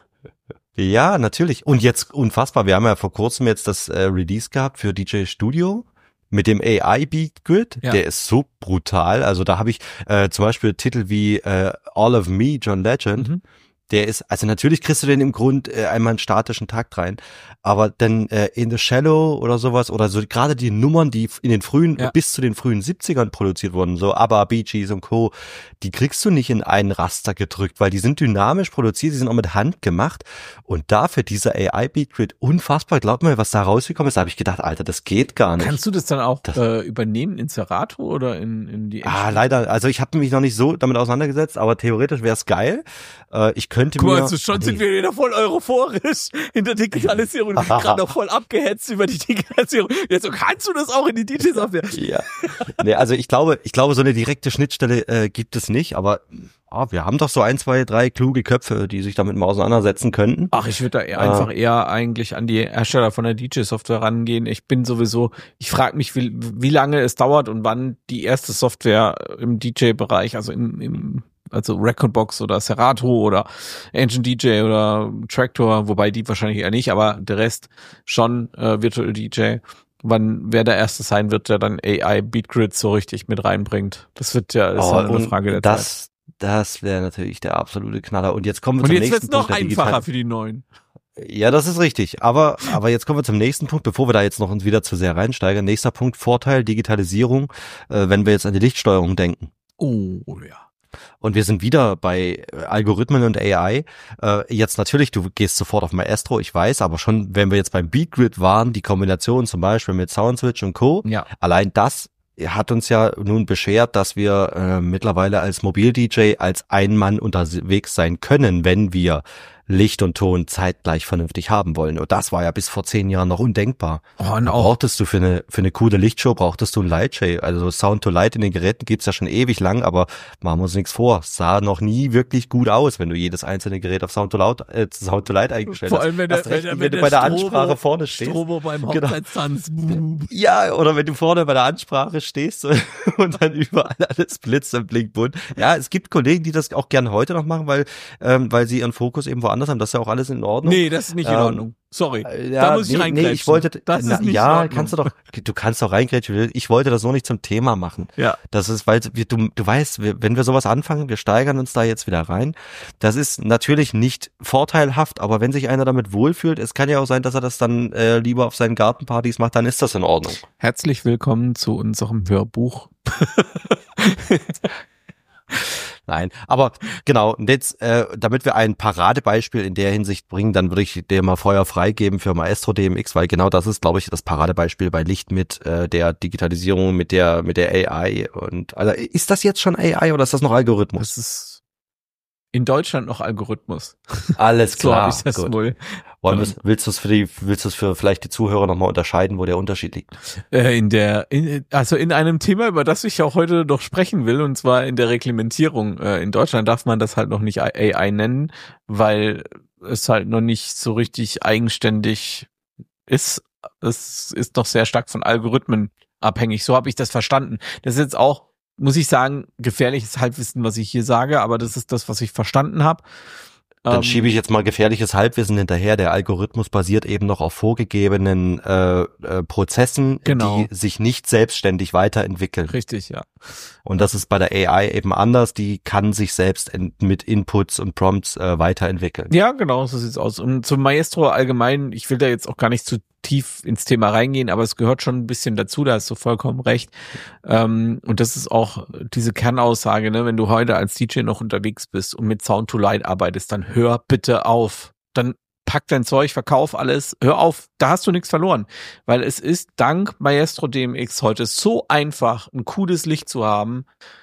Ja, natürlich. Und jetzt unfassbar, wir haben ja vor kurzem jetzt das äh, Release gehabt für D J Studio mit dem A I Beat Grid, ja. der ist so brutal. Also da habe ich äh, zum Beispiel Titel wie äh, All of Me, John Legend. Mhm. Der ist, also natürlich kriegst du den im Grund äh, einmal einen statischen Takt rein, aber dann äh, In the Shallow oder sowas oder so gerade die Nummern, die in den frühen, ja. bis zu den frühen siebzigern produziert wurden, so ABBA, Bee Gees und Co., die kriegst du nicht in einen Raster gedrückt, weil die sind dynamisch produziert, die sind auch mit Hand gemacht und dafür dieser A I Beat Grid unfassbar, glaub mir, was da rausgekommen ist, da habe ich gedacht, Alter, das geht gar nicht. Kannst du das dann auch das, äh, übernehmen in Serato oder in, in die Ah, leider, also ich habe mich noch nicht so damit auseinandergesetzt, aber theoretisch wäre es geil. Äh, ich könnte Guck mal, mir... also schon sind wir wieder voll euphorisch in der Digitalisierung. Ich bin gerade noch voll abgehetzt über die Digitalisierung. Jetzt so, kannst du das auch in die D J-Software? Ja. Nee, also ich glaube, ich glaube, so eine direkte Schnittstelle äh, gibt es nicht, aber ah, wir haben doch so ein, zwei, drei kluge Köpfe, die sich damit mal auseinandersetzen könnten. Ach, ich würde da eher äh, einfach eher eigentlich an die Hersteller von der D J-Software rangehen. Ich bin sowieso, ich frage mich, wie, wie lange es dauert und wann die erste Software im D J-Bereich, also im, im also Recordbox oder Serato oder Engine D J oder Traktor, wobei die wahrscheinlich eher nicht, aber der Rest schon äh, Virtual D J. Wann wer der Erste sein wird, der dann A I Beatgrid so richtig mit reinbringt. Das wird ja ist oh, eine Frage der das, Zeit. Das wäre natürlich der absolute Knaller. Und jetzt kommen wir und zum jetzt nächsten wird's Punkt. Und jetzt wird's noch einfacher für die Neuen. Ja, das ist richtig. Aber, aber jetzt kommen wir zum nächsten Punkt, bevor wir da jetzt noch uns wieder zu sehr reinsteigern. Nächster Punkt, Vorteil, Digitalisierung, äh, wenn wir jetzt an die Lichtsteuerung denken. Oh, ja. Und wir sind wieder bei Algorithmen und A I. Äh, jetzt natürlich, du gehst sofort auf Maestro, ich weiß, aber schon, wenn wir jetzt beim Beatgrid waren, die Kombination zum Beispiel mit Soundswitch und Co., ja. allein das hat uns ja nun beschert, dass wir äh, mittlerweile als Mobil-D J als ein Mann unterwegs sein können, wenn wir Licht und Ton zeitgleich vernünftig haben wollen. Und das war ja bis vor zehn Jahren noch undenkbar. Oh, und auch brauchtest du für eine für eine coole Lichtshow, brauchtest du ein Lightshade. Also Sound to Light in den Geräten gibt's ja schon ewig lang, aber machen wir uns nichts vor. Es sah noch nie wirklich gut aus, wenn du jedes einzelne Gerät auf Sound to Light, äh, Sound to Light eingestellt hast. Vor allem, wenn, der, recht, wenn, wenn, wenn du bei der Strobo, Ansprache vorne stehst. Strobo beim Hochzeitstanz. Genau. Ja, oder wenn du vorne bei der Ansprache stehst und dann überall alles blitzt und blinkt bunt. Ja, es gibt Kollegen, die das auch gerne heute noch machen, weil ähm, weil sie ihren Fokus eben woanders haben. Das ist ja auch alles in Ordnung. Nee, das ist nicht in ähm, Ordnung. Sorry. Ja, da muss ich nee, reingrätschen. Nee, ich wollte, das na, ist nicht ja, in Ordnung. kannst du doch, du kannst doch reingrätschen. Ich wollte das so nicht zum Thema machen. Ja. Das ist, weil wir, du, du weißt, wir, wenn wir sowas anfangen, wir steigern uns da jetzt wieder rein. Das ist natürlich nicht vorteilhaft, aber wenn sich einer damit wohlfühlt, es kann ja auch sein, dass er das dann äh, lieber auf seinen Gartenpartys macht, dann ist das in Ordnung. Herzlich willkommen zu unserem Hörbuch. Nein, aber genau, und jetzt, äh, damit wir ein Paradebeispiel in der Hinsicht bringen, dann würde ich dir mal Feuer freigeben für Maestro D M X, weil genau das ist, glaube ich, das Paradebeispiel bei Licht mit äh, der Digitalisierung, mit der mit der A I. Und also ist das jetzt schon A I oder ist das noch Algorithmus? Das ist in Deutschland noch Algorithmus. Alles klar. So hab ich das gut. wohl. Wollen wir's, willst du es für die, willst du es für vielleicht die Zuhörer nochmal unterscheiden, wo der Unterschied liegt? Äh, in der, in, also in einem Thema, über das ich auch heute noch sprechen will, und zwar in der Reglementierung. Äh, in Deutschland darf man das halt noch nicht A I nennen, weil es halt noch nicht so richtig eigenständig ist. Es ist noch sehr stark von Algorithmen abhängig. So habe ich das verstanden. Das ist jetzt auch, muss ich sagen, gefährliches Halbwissen, was ich hier sage, aber das ist das, was ich verstanden habe. Dann schiebe ich jetzt mal gefährliches Halbwissen hinterher. Der Algorithmus basiert eben noch auf vorgegebenen äh, äh, Prozessen, genau. die sich nicht selbstständig weiterentwickeln. Richtig, ja. Und das ist bei der A I eben anders. Die kann sich selbst in, mit Inputs und Prompts äh, weiterentwickeln. Ja, genau, so sieht's aus. Und zum Maestro allgemein, ich will da jetzt auch gar nicht zu tief ins Thema reingehen, aber es gehört schon ein bisschen dazu, da hast du vollkommen recht. Ähm, und das ist auch diese Kernaussage, ne, wenn du heute als D J noch unterwegs bist und mit Sound to Light arbeitest, dann hör bitte auf. Dann pack dein Zeug, verkauf alles, hör auf, da hast du nichts verloren. Weil es ist dank Maestro D M X heute so einfach, ein cooles Licht zu haben.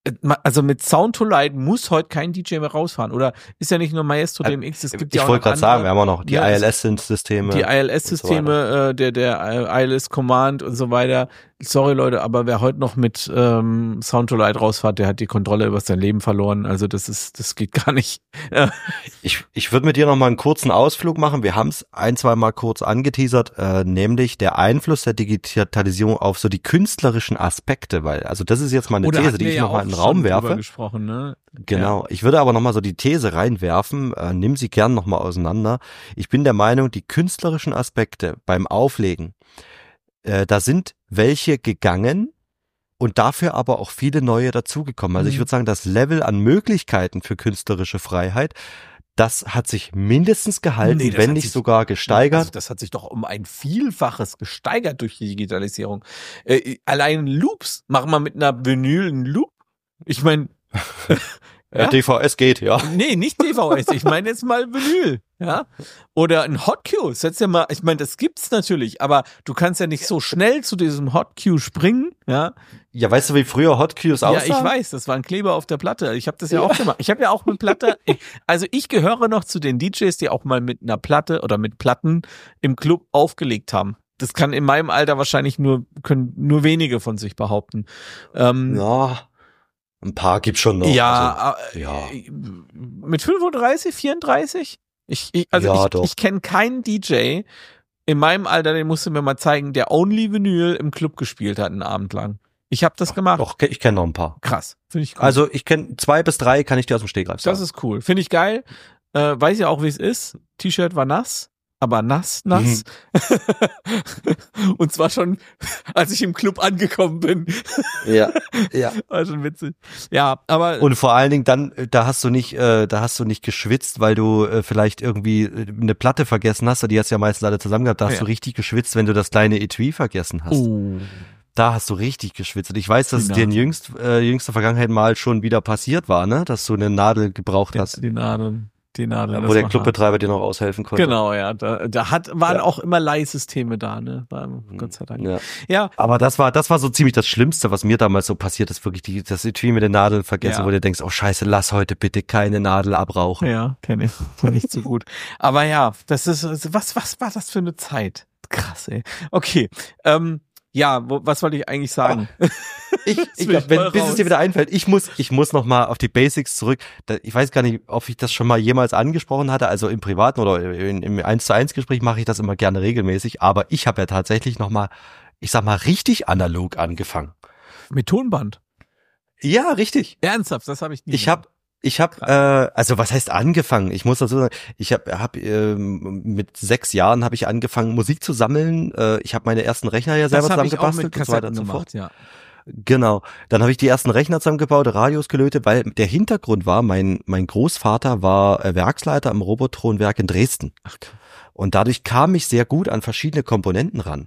also mit Sound to Light muss heute kein D J mehr rausfahren, oder ist ja nicht nur Maestro D M X, es gibt ich ja auch wollte gerade sagen, wir haben auch noch die ja, I L S-Systeme. Die I L S-Systeme, so äh, der, der I L S-Command und so weiter. Sorry Leute, aber wer heute noch mit ähm, Sound to Light rausfährt, der hat die Kontrolle über sein Leben verloren. Also das ist, das geht gar nicht. ich ich würde mit dir noch mal einen kurzen Ausflug machen. Wir haben es ein, zwei Mal kurz angeteasert, äh, nämlich der Einfluss der Digitalisierung auf so die künstlerischen Aspekte, weil, also das ist jetzt mal eine Oder These, die ich ja noch mal in den Raum werfe. Gesprochen, ne? Genau. Ja. Ich würde aber noch mal so die These reinwerfen, äh, nimm sie gern noch mal auseinander. Ich bin der Meinung, die künstlerischen Aspekte beim Auflegen, äh, da sind welche gegangen und dafür aber auch viele neue dazugekommen. Also mhm. ich würde sagen, das Level an Möglichkeiten für künstlerische Freiheit, das hat sich mindestens gehalten, nee, wenn nicht sich, sogar gesteigert. Also das hat sich doch um ein Vielfaches gesteigert durch die Digitalisierung. Äh, allein Loops, machen wir mit einer Vinyl einen Loop. Ich meine, ja? D V S geht, ja. Nee, nicht D V S, ich meine jetzt mal Vinyl, ja. Oder ein Hot-Cue, setz ja mal, ich meine, das gibt's natürlich, aber du kannst ja nicht so schnell zu diesem Hot-Cue springen, ja. Ja, weißt du, wie früher Hot-Cues aussahen? Ja, ich weiß, das war ein Kleber auf der Platte. Ich habe das ja, ja auch gemacht. Ich habe ja auch mit Platte, also ich gehöre noch zu den D Js, die auch mal mit einer Platte oder mit Platten im Club aufgelegt haben. Das kann in meinem Alter wahrscheinlich nur, können nur wenige von sich behaupten. Ähm, ja. Ein paar gibt's schon noch. Ja, also, ja. Mit fünfunddreißig, vierunddreißig? Ich, ich, also ja, ich, doch. ich kenne keinen D J in meinem Alter, den musst du mir mal zeigen, der Only Vinyl im Club gespielt hat einen Abend lang. Ich habe das gemacht. Doch, ich kenne noch ein paar. Krass, finde ich cool. Also ich kenne zwei bis drei, kann ich dir aus dem Stegreif sagen. Das ist cool, finde ich geil. Äh, weiß ja auch, wie es ist. T-Shirt war nass. Aber nass, nass. Mhm. Und zwar schon, als ich im Club angekommen bin. Ja, ja. War schon witzig. Ja, aber. Und vor allen Dingen dann, da hast du nicht, äh, da hast du nicht geschwitzt, weil du äh, vielleicht irgendwie eine Platte vergessen hast. Die hast du ja meistens alle zusammen gehabt. Da hast ja. du richtig geschwitzt, wenn du das kleine Etui vergessen hast. Oh. Da hast du richtig geschwitzt. Und ich weiß, dass es dir in jüngst, äh, jüngster Vergangenheit mal schon wieder passiert war, ne? Dass du eine Nadel gebraucht ja, hast. Die Nadeln. Die Nadel, wo der Clubbetreiber dir noch aushelfen konnte. Genau, ja. Da, da hat, waren ja. auch immer Leihsysteme da, ne? War, Gott sei Dank. Ja. ja. Aber das war, das war so ziemlich das Schlimmste, was mir damals so passiert ist. Wirklich die, das Etui mit den Nadeln vergessen, ja. wo du denkst, oh Scheiße, lass heute bitte keine Nadel abrauchen. Ja, kenne ich. War nicht so gut. Aber ja, das ist, was, was war das für eine Zeit? Krass, ey. Okay. Ähm, ja, wo, was wollte ich eigentlich sagen? Ich, ich glaub, wenn, bis es dir wieder einfällt, ich muss, ich muss noch mal auf die Basics zurück. Ich weiß gar nicht, ob ich das schon mal jemals angesprochen hatte. Also im privaten oder in, im eins zu eins Gespräch mache ich das immer gerne regelmäßig. Aber ich habe ja tatsächlich noch mal, ich sag mal, richtig analog angefangen. Mit Tonband? Ja, richtig. Ernsthaft, das habe ich nie. Ich habe Ich habe, äh, also was heißt angefangen? Ich muss dazu sagen, ich habe hab, äh, mit sechs Jahren habe ich angefangen, Musik zu sammeln. Äh, ich habe meine ersten Rechner ja selber zusammengebastelt und so weiter und so fort. Ja. Genau. Dann habe ich die ersten Rechner zusammengebaut, Radios gelötet, weil der Hintergrund war, mein mein Großvater war Werksleiter am Robotronwerk in Dresden. Ach. Und dadurch kam ich sehr gut an verschiedene Komponenten ran.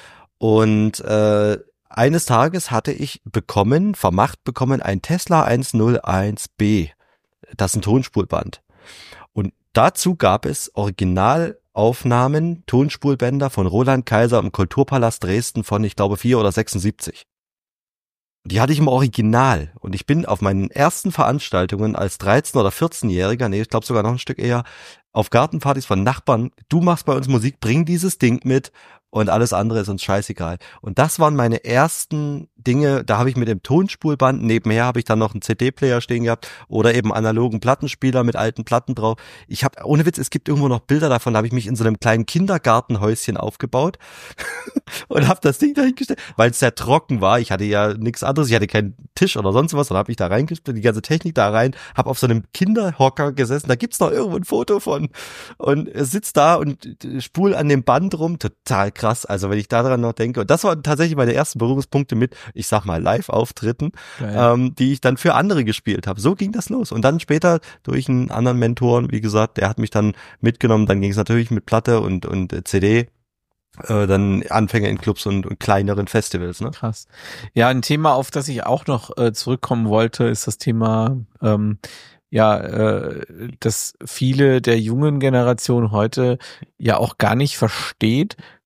Und äh, eines Tages hatte ich bekommen, vermacht bekommen, ein Tesla hunderteins B. Das ist ein Tonspulband. Und dazu gab es Originalaufnahmen, Tonspulbänder von Roland Kaiser im Kulturpalast Dresden von, ich glaube, vier oder sechsundsiebzig. Die hatte ich im Original. Und ich bin auf meinen ersten Veranstaltungen als dreizehn- oder vierzehnjähriger, nee, ich glaube sogar noch ein Stück eher, auf Gartenpartys von Nachbarn, du machst bei uns Musik, bring dieses Ding mit. Und alles andere ist uns scheißegal. Und das waren meine ersten Dinge, da habe ich mit dem Tonspulband, nebenher habe ich dann noch einen C D-Player stehen gehabt oder eben analogen Plattenspieler mit alten Platten drauf. Ich habe, ohne Witz, es gibt irgendwo noch Bilder davon, da habe ich mich in so einem kleinen Kindergartenhäuschen aufgebaut und habe das Ding dahingestellt, weil es sehr trocken war. Ich hatte ja nichts anderes, ich hatte keinen Tisch oder sonst was, dann habe ich da reingestellt, die ganze Technik da rein, habe auf so einem Kinderhocker gesessen, da gibt's noch irgendwo ein Foto von und sitzt da und spul an dem Band rum, total krass. Krass, also wenn ich daran noch denke, und das waren tatsächlich meine ersten Berührungspunkte mit, ich sag mal, Live-Auftritten, ähm, die ich dann für andere gespielt habe. So ging das los. Und dann später durch einen anderen Mentoren, wie gesagt, der hat mich dann mitgenommen, dann ging es natürlich mit Platte und und C D, äh, dann Anfänger in Clubs und, und kleineren Festivals. Ne? Krass. Ja, ein Thema, auf das ich auch noch äh, zurückkommen wollte, ist das Thema ähm, ja, äh, dass viele der jungen Generation heute ja auch gar nicht versteht,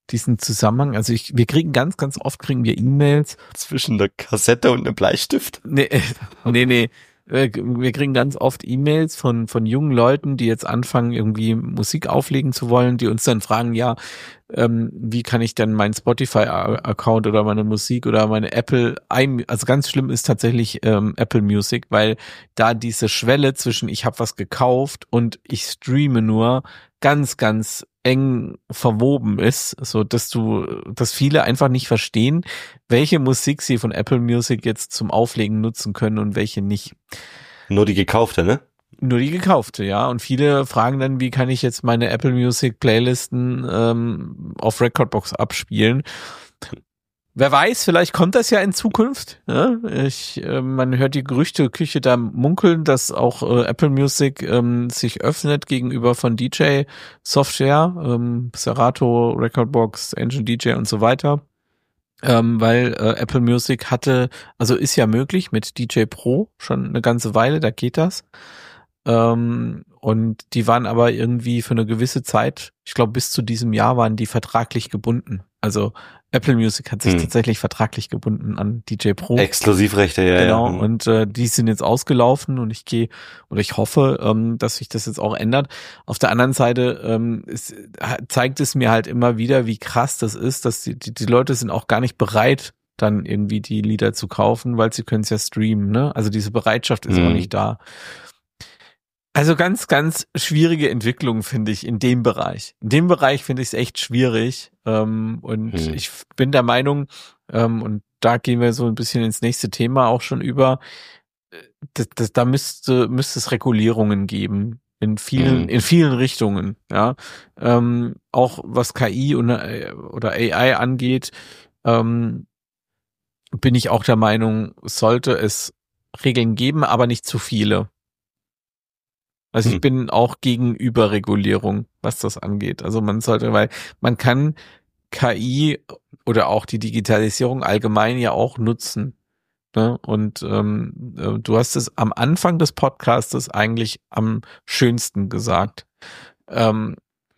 diesen Zusammenhang. Also ich, wir kriegen ganz, ganz oft kriegen wir E-Mails. Zwischen der Kassette und einem Bleistift? Nee, nee, nee. Wir kriegen ganz oft E-Mails von von jungen Leuten, die jetzt anfangen, irgendwie Musik auflegen zu wollen, die uns dann fragen, ja, ähm, wie kann ich denn meinen Spotify-Account oder meine Musik oder meine Apple, also ganz schlimm ist tatsächlich ähm, Apple Music, weil da diese Schwelle zwischen ich habe was gekauft und ich streame nur ganz, ganz eng verwoben ist, so dass du, dass viele einfach nicht verstehen, welche Musik sie von Apple Music jetzt zum Auflegen nutzen können und welche nicht. Nur die gekaufte, ne? Nur die gekaufte, ja. Und viele fragen dann, wie kann ich jetzt meine Apple Music Playlisten ähm, auf Recordbox abspielen? Wer weiß, vielleicht kommt das ja in Zukunft. Ja? Ich, äh, man hört die Gerüchteküche da munkeln, dass auch äh, Apple Music ähm, sich öffnet gegenüber von D J-Software, ähm, Serato, Recordbox, Engine D J und so weiter. Ähm, weil äh, Apple Music hatte, also ist ja möglich mit D J Pro schon eine ganze Weile, da geht das. Ähm, und die waren aber irgendwie für eine gewisse Zeit, ich glaube bis zu diesem Jahr waren die vertraglich gebunden. Also Apple Music hat sich hm. tatsächlich vertraglich gebunden an D J Pro. Exklusivrechte, ja. Genau, ja. und äh, die sind jetzt ausgelaufen und ich gehe oder ich hoffe, ähm, dass sich das jetzt auch ändert. Auf der anderen Seite ähm, es, zeigt es mir halt immer wieder, wie krass das ist, dass die, die, die Leute sind auch gar nicht bereit, dann irgendwie die Lieder zu kaufen, weil sie können es ja streamen, ne? Also diese Bereitschaft ist hm. auch nicht da. Also ganz, ganz schwierige Entwicklung, finde ich, in dem Bereich. In dem Bereich finde ich es echt schwierig. Ähm, und hm. ich bin der Meinung, ähm, und da gehen wir so ein bisschen ins nächste Thema auch schon über, das, das, da müsste, müsste es Regulierungen geben. In vielen, hm. in vielen Richtungen, ja. Ähm, auch was K I und, oder A I angeht, ähm, bin ich auch der Meinung, sollte es Regeln geben, aber nicht zu viele. Also ich hm. bin auch gegen Überregulierung, was das angeht. Also man sollte, weil man kann K I oder auch die Digitalisierung allgemein ja auch nutzen. Ne? Und ähm, du hast es am Anfang des Podcastes eigentlich am schönsten gesagt. Ähm,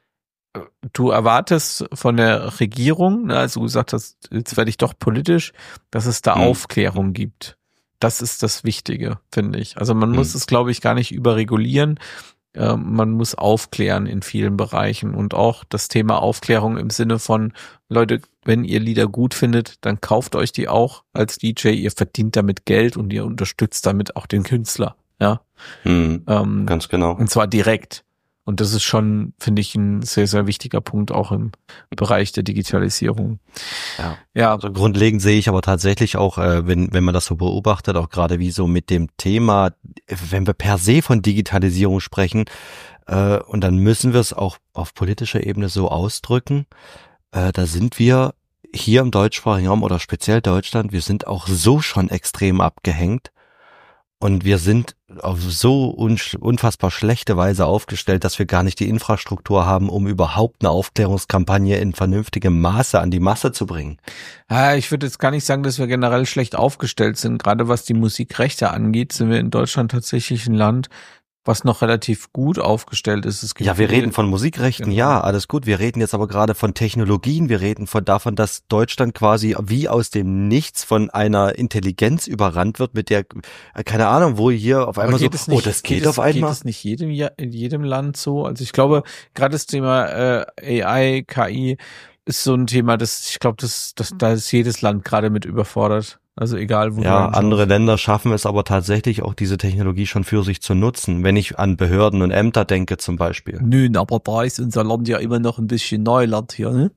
du erwartest von der Regierung, ne, also du gesagt hast, jetzt werde ich doch politisch, dass es da hm. Aufklärung gibt. Das ist das Wichtige, finde ich. Also man hm. muss es, glaube ich, gar nicht überregulieren. Äh, man muss aufklären in vielen Bereichen und auch das Thema Aufklärung im Sinne von, Leute, wenn ihr Lieder gut findet, dann kauft euch die auch als D J. Ihr verdient damit Geld und ihr unterstützt damit auch den Künstler. Ja, hm. ähm, ganz genau. Und zwar direkt. Und das ist schon, finde ich, ein sehr, sehr wichtiger Punkt auch im Bereich der Digitalisierung. Ja, ja. Also grundlegend sehe ich aber tatsächlich auch, äh, wenn wenn man das so beobachtet, auch gerade wie so mit dem Thema, wenn wir per se von Digitalisierung sprechen, äh, und dann müssen wir es auch auf politischer Ebene so ausdrücken, äh, da sind wir hier im deutschsprachigen Raum oder speziell Deutschland, wir sind auch so schon extrem abgehängt. Und wir sind auf so unfassbar schlechte Weise aufgestellt, dass wir gar nicht die Infrastruktur haben, um überhaupt eine Aufklärungskampagne in vernünftigem Maße an die Masse zu bringen. Ja, ich würde jetzt gar nicht sagen, dass wir generell schlecht aufgestellt sind. Gerade was die Musikrechte angeht, sind wir in Deutschland tatsächlich ein Land, was noch relativ gut aufgestellt ist. Es gibt ja, wir reden von Musikrechten, ja, alles gut. Wir reden jetzt aber gerade von Technologien. Wir reden von davon, dass Deutschland quasi wie aus dem Nichts von einer Intelligenz überrannt wird, mit der, keine Ahnung, wo hier auf einmal so, nicht, oh, das geht, geht auf es, einmal. Geht es nicht jedem, in jedem Land so? Also ich glaube, gerade das Thema äh, A I, K I ist so ein Thema, das, ich glaube, das, das, da ist jedes Land gerade mit überfordert. Also egal, wo ja, andere Länder schaffen es aber tatsächlich auch, diese Technologie schon für sich zu nutzen. Wenn ich an Behörden und Ämter denke zum Beispiel. Nö, aber da ist unser Land ja immer noch ein bisschen Neuland hier, ne?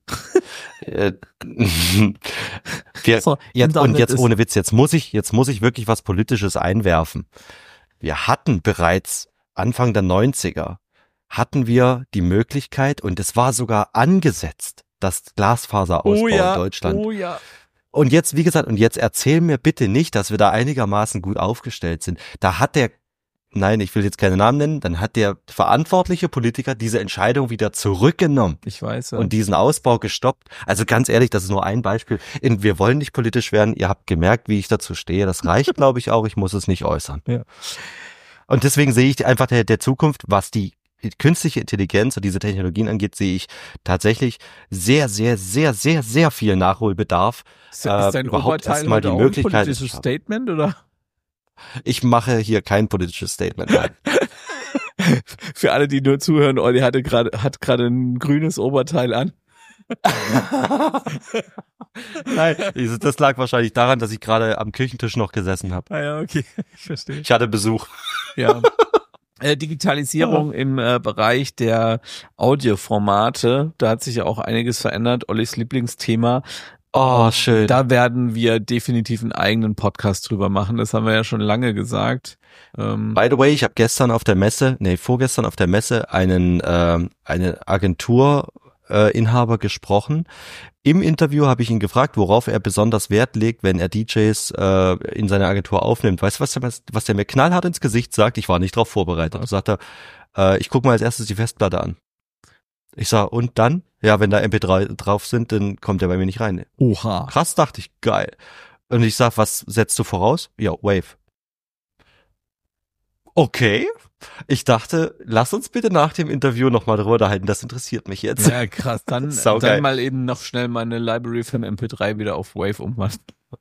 wir, so, jetzt, und jetzt ohne Witz, jetzt muss ich, jetzt muss ich wirklich was Politisches einwerfen. Wir hatten bereits Anfang der neunziger, hatten wir die Möglichkeit, und es war sogar angesetzt, das Glasfaserausbau oh ja, in Deutschland. Oh ja. Und jetzt, wie gesagt, und jetzt erzähl mir bitte nicht, dass wir da einigermaßen gut aufgestellt sind. Da hat der, nein, ich will jetzt keine Namen nennen, dann hat der verantwortliche Politiker diese Entscheidung wieder zurückgenommen. Ich weiß, ja. Und diesen Ausbau gestoppt. Also ganz ehrlich, das ist nur ein Beispiel. In, wir wollen nicht politisch werden. Ihr habt gemerkt, wie ich dazu stehe. Das reicht, glaube ich, auch. Ich muss es nicht äußern. Ja. Und deswegen sehe ich einfach der, der Zukunft, was die künstliche Intelligenz und diese Technologien angeht, sehe ich tatsächlich sehr, sehr, sehr, sehr, sehr viel Nachholbedarf. Ist, ist dein überhaupt Oberteil erstmal die heute auch Möglichkeit. ein politisches Statement, oder? Ich mache hier kein politisches Statement. Nein. Für alle, die nur zuhören, Olli hatte gerade, hat gerade ein grünes Oberteil an. Nein, das lag wahrscheinlich daran, dass ich gerade am Küchentisch noch gesessen habe. Ah ja, okay, ich verstehe. Ich hatte Besuch. Ja. Äh, Digitalisierung im äh, Bereich der Audioformate, da hat sich ja auch einiges verändert. Ollis Lieblingsthema. Oh, schön. Da werden wir definitiv einen eigenen Podcast drüber machen. Das haben wir ja schon lange gesagt. Ähm, By the way, ich habe gestern auf der Messe, nee, vorgestern auf der Messe einen äh, eine Agenturinhaber äh, gesprochen. Im Interview habe ich ihn gefragt, worauf er besonders Wert legt, wenn er D Js äh, in seine Agentur aufnimmt. Weißt du, was der, was der mir knallhart ins Gesicht sagt? Ich war nicht drauf vorbereitet. Da sagt er, äh, ich gucke mal als erstes die Festplatte an. Ich sag, und dann? Ja, wenn da M P drei drauf sind, dann kommt er bei mir nicht rein. Oha. Krass, dachte ich, geil. Und ich sag, was setzt du voraus? Ja, Wave. Okay. Ich dachte, lass uns bitte nach dem Interview nochmal drüber unterhalten, das interessiert mich jetzt. Ja, krass. Dann, dann mal eben noch schnell meine Library für M P drei wieder auf Wave umwandeln.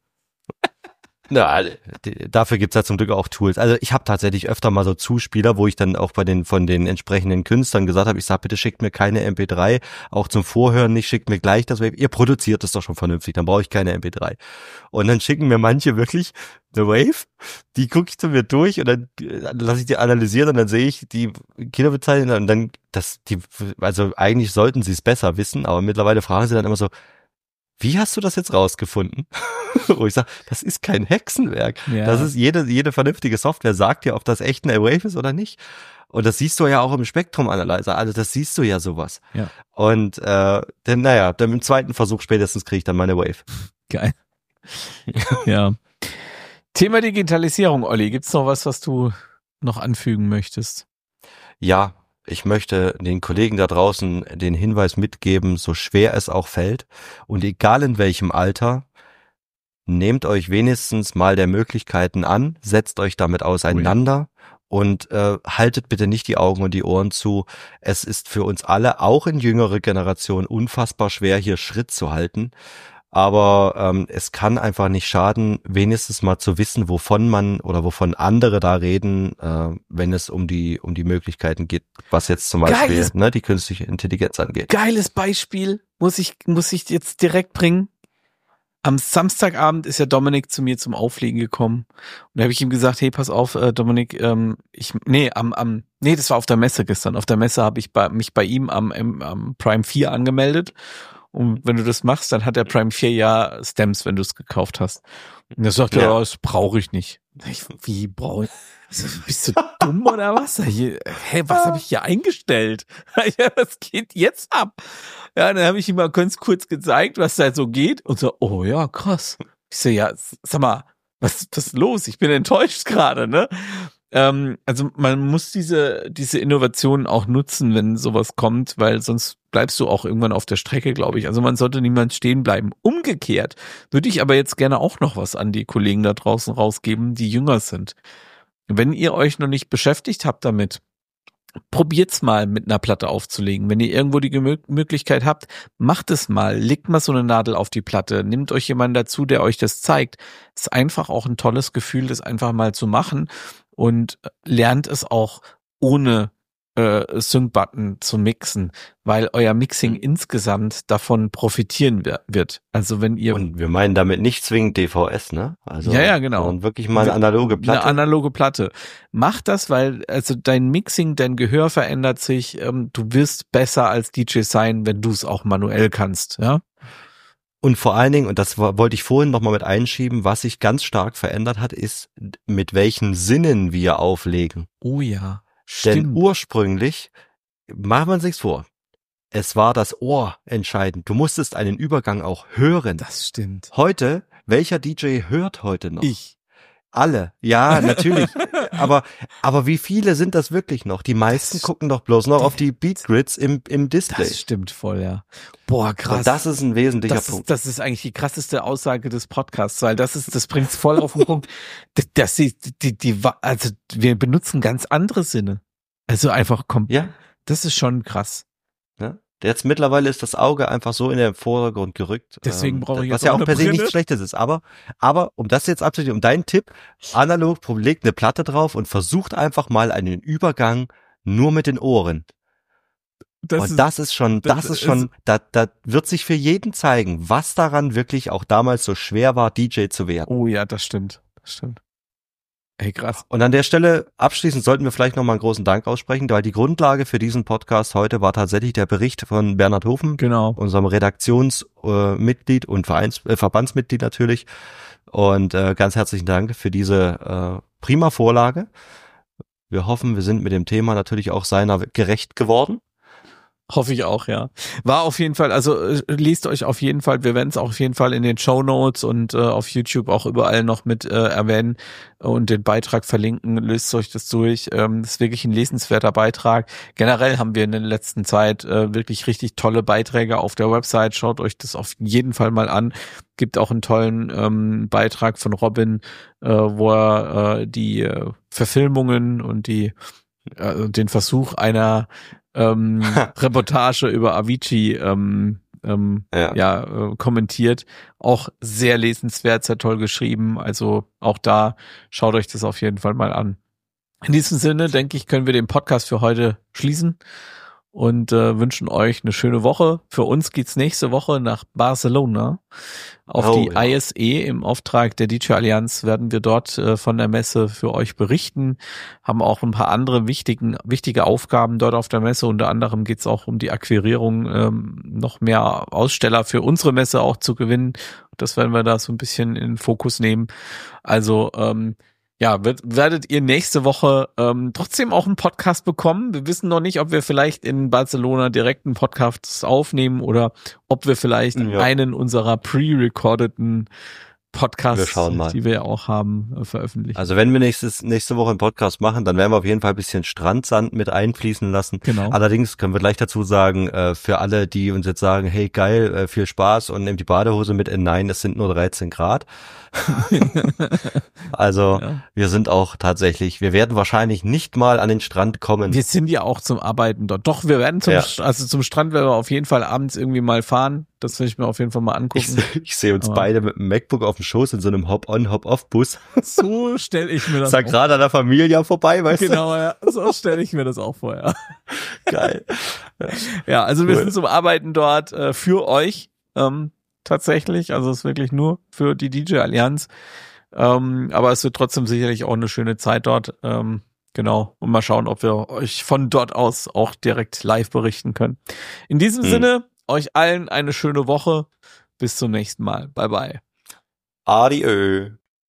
Na, dafür gibt's ja zum Glück auch Tools. Also ich habe tatsächlich öfter mal so Zuspieler, wo ich dann auch bei den von den entsprechenden Künstlern gesagt habe, ich sag, bitte schickt mir keine M P drei, auch zum Vorhören nicht, schickt mir gleich das Wave. Ihr produziert das doch schon vernünftig, dann brauche ich keine M P drei. Und dann schicken mir manche wirklich eine Wave, die gucke ich zu mir durch und dann lasse ich die analysieren und dann sehe ich die Kilobitzeichnung und dann, das, die, also eigentlich sollten sie es besser wissen, aber mittlerweile fragen sie dann immer so, wie hast du das jetzt rausgefunden? Wo ich sage, das ist kein Hexenwerk. Ja. Das ist jede jede vernünftige Software sagt dir, ob das echt eine Wave ist oder nicht. Und das siehst du ja auch im Spektrum Analyzer. Also das siehst du ja sowas. Ja. Und äh, dann naja, dann im zweiten Versuch spätestens kriege ich dann meine Wave. Geil. Ja. Thema Digitalisierung, Olli. Gibt's noch was, was du noch anfügen möchtest? Ja. Ich möchte den Kollegen da draußen den Hinweis mitgeben, so schwer es auch fällt und egal in welchem Alter, nehmt euch wenigstens mal der Möglichkeiten an, setzt euch damit auseinander und äh, haltet bitte nicht die Augen und die Ohren zu. Es ist für uns alle, auch in jüngere Generationen, unfassbar schwer, hier Schritt zu halten. Aber ähm, es kann einfach nicht schaden, wenigstens mal zu wissen, wovon man oder wovon andere da reden, äh, wenn es um die um die Möglichkeiten geht, was jetzt zum Beispiel Geiles, ne, die künstliche Intelligenz angeht. Geiles Beispiel muss ich muss ich jetzt direkt bringen. Am Samstagabend ist ja Dominik zu mir zum Auflegen gekommen und da habe ich ihm gesagt, hey, pass auf, äh, Dominik, ähm, ich nee am am nee, das war auf der Messe gestern. Auf der Messe habe ich bei, mich bei ihm am, am Prime vier angemeldet. Und wenn du das machst, dann hat der Prime vier ja Stems, wenn du es gekauft hast. Und er sagt, ja, ja das brauche ich nicht. Ich, wie brauche ich? Also, bist du dumm oder was? Hä, hey, was habe ich hier eingestellt? Ja, was geht jetzt ab? Ja, dann habe ich ihm mal ganz kurz gezeigt, was da so geht. Und so, oh ja, krass. Ich so, ja, sag mal, was, was ist los? Ich bin enttäuscht gerade, ne? Ähm, also man muss diese diese Innovationen auch nutzen, wenn sowas kommt, weil sonst bleibst du auch irgendwann auf der Strecke, glaube ich. Also man sollte niemand stehen bleiben. Umgekehrt würde ich aber jetzt gerne auch noch was an die Kollegen da draußen rausgeben, die jünger sind. Wenn ihr euch noch nicht beschäftigt habt damit, probiert's mal mit einer Platte aufzulegen. Wenn ihr irgendwo die Gemö- Möglichkeit habt, macht es mal. Legt mal so eine Nadel auf die Platte. Nehmt euch jemanden dazu, der euch das zeigt. Es ist einfach auch ein tolles Gefühl, das einfach mal zu machen. Und lernt es auch ohne äh, Sync-Button zu mixen, weil euer Mixing mhm. insgesamt davon profitieren wird. Also wenn ihr und wir meinen damit nicht zwingend D V S, ne? Also ja, ja, genau. Und wirklich mal eine analoge Platte. Eine analoge Platte. Macht das, weil also dein Mixing, dein Gehör verändert sich. Ähm, du wirst besser als D J sein, wenn du es auch manuell kannst, ja. Und vor allen Dingen, und das wollte ich vorhin nochmal mit einschieben, was sich ganz stark verändert hat, ist, mit welchen Sinnen wir auflegen. Oh ja, stimmt. Denn ursprünglich, machen wir uns nichts vor, es war das Ohr entscheidend. Du musstest einen Übergang auch hören. Das stimmt. Heute, welcher D J hört heute noch? Ich. Alle, ja, natürlich. aber aber wie viele sind das wirklich noch? Die meisten das gucken doch bloß noch auf die Beatgrids im im Display. Das stimmt voll, ja. Boah, krass. Und das ist ein wesentlicher das Punkt. Ist, das ist eigentlich die krasseste Aussage des Podcasts, weil das ist, das bringt's voll auf den Punkt. Dass sie, die, die, also wir benutzen ganz andere Sinne. Also einfach kommt. Ja. Das ist schon krass. Ja? Jetzt mittlerweile ist das Auge einfach so in den Vordergrund gerückt. Deswegen brauche ich ähm, jetzt was ja auch auch eine per se Brille. nichts Schlechtes ist. Aber, aber um das jetzt abzuschließen, um deinen Tipp, analog, legt eine Platte drauf und versucht einfach mal einen Übergang nur mit den Ohren. Das und das ist schon, das, das ist schon, ist- da, da wird sich für jeden zeigen, was daran wirklich auch damals so schwer war, D J zu werden. Oh ja, das stimmt. Das stimmt. Ey, krass. Und an der Stelle abschließend sollten wir vielleicht nochmal einen großen Dank aussprechen, weil die Grundlage für diesen Podcast heute war tatsächlich der Bericht von Bernhard Hofen, Genau. unserem Redaktionsmitglied äh, Mitglied und Vereins, äh, Verbandsmitglied natürlich. Und äh, ganz herzlichen Dank für diese äh, prima Vorlage. Wir hoffen, wir sind mit dem Thema natürlich auch seiner gerecht geworden. Hoffe ich auch, ja. War auf jeden Fall, also äh, lest euch auf jeden Fall, wir werden es auch auf jeden Fall in den Shownotes und äh, auf YouTube auch überall noch mit äh, erwähnen und den Beitrag verlinken, löst euch das durch. Ähm, das ist wirklich ein lesenswerter Beitrag. Generell haben wir in der letzten Zeit äh, wirklich richtig tolle Beiträge auf der Website. Schaut euch das auf jeden Fall mal an. Gibt auch einen tollen ähm, Beitrag von Robin, äh, wo er äh, die äh, Verfilmungen und die äh, den Versuch einer ähm, Reportage über Avicii ähm, ähm, Ja. ja, äh, kommentiert. Auch sehr lesenswert, sehr toll geschrieben. Also auch da schaut euch das auf jeden Fall mal an. In diesem Sinne, denke ich, können wir den Podcast für heute schließen und äh, wünschen euch eine schöne Woche. Für uns geht's nächste Woche nach Barcelona auf Oh, die ja. I S E im Auftrag der D J Allianz. Werden wir dort äh, von der Messe für euch berichten, haben auch ein paar andere wichtigen wichtige Aufgaben dort auf der Messe. Unter anderem geht's auch um die Akquirierung, ähm, noch mehr Aussteller für unsere Messe auch zu gewinnen. Das werden wir da so ein bisschen in den Fokus nehmen. Also ähm, ja, wird, werdet ihr nächste Woche ähm, trotzdem auch einen Podcast bekommen. Wir wissen noch nicht, ob wir vielleicht in Barcelona direkt einen Podcast aufnehmen oder ob wir vielleicht Ja. einen unserer pre-recordeten Podcasts, Wir schauen mal. die wir ja auch haben, äh, veröffentlichen. Also wenn wir nächstes, nächste Woche einen Podcast machen, dann werden wir auf jeden Fall ein bisschen Strandsand mit einfließen lassen. Genau. Allerdings können wir gleich dazu sagen, äh, für alle, die uns jetzt sagen, hey geil, äh, viel Spaß und nehmt die Badehose mit, äh, nein, es sind nur dreizehn Grad. Also Ja. wir sind auch tatsächlich, wir werden wahrscheinlich nicht mal an den Strand kommen. Wir sind ja auch zum Arbeiten dort. Doch, wir werden zum, Ja. St- also zum Strand werden wir auf jeden Fall abends irgendwie mal fahren. Das will ich mir auf jeden Fall mal Ich, angucken. seh- ich sehe uns Aber- beide mit dem MacBook auf dem Schoß in so einem Hop-on, Hop-off-Bus. So stelle ich mir das Ist ja auch. gerade an der Familie vorbei, weißt Genau, ja. So stelle ich mir das auch vor, ja. du? Geil. Ja, also wir Cool. sind zum Arbeiten dort äh, für euch ähm, tatsächlich. Also es ist wirklich nur für die D J Allianz. Ähm, aber es wird trotzdem sicherlich auch eine schöne Zeit dort. Ähm, genau. Und mal schauen, ob wir euch von dort aus auch direkt live berichten können. In diesem Hm. Sinne, euch allen eine schöne Woche. Bis zum nächsten Mal. Bye, bye. Adieu.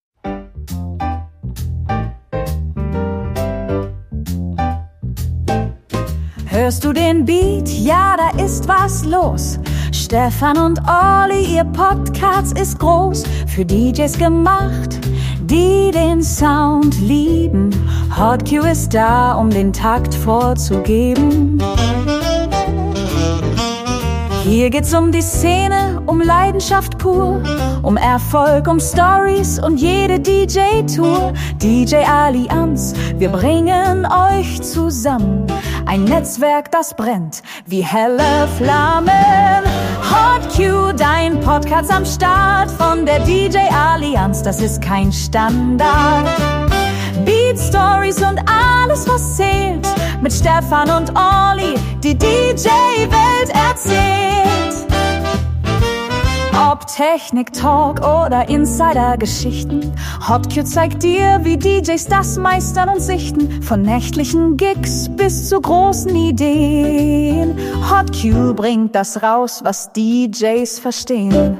Hörst du den Beat? Ja, da ist was los. Stefan und Olli, ihr Podcast ist groß, für D Js gemacht, die den Sound lieben. Hot Q ist da, um den Takt vorzugeben. Hier geht's um die Szene, um Leidenschaft pur, um Erfolg, um Stories und jede D J-Tour. D J Allianz, wir bringen euch zusammen. Ein Netzwerk, das brennt wie helle Flammen. Hot Q, dein Podcast am Start von der D J Allianz, das ist kein Standard. Beat Stories und alles, was zählt. Mit Stefan und Olli, die D J-Welt erzählt. Ob Technik, Talk oder Insider-Geschichten, Hot Q zeigt dir, wie D Js das meistern und sichten. Von nächtlichen Gigs bis zu großen Ideen. Hot Q bringt das raus, was D Js verstehen.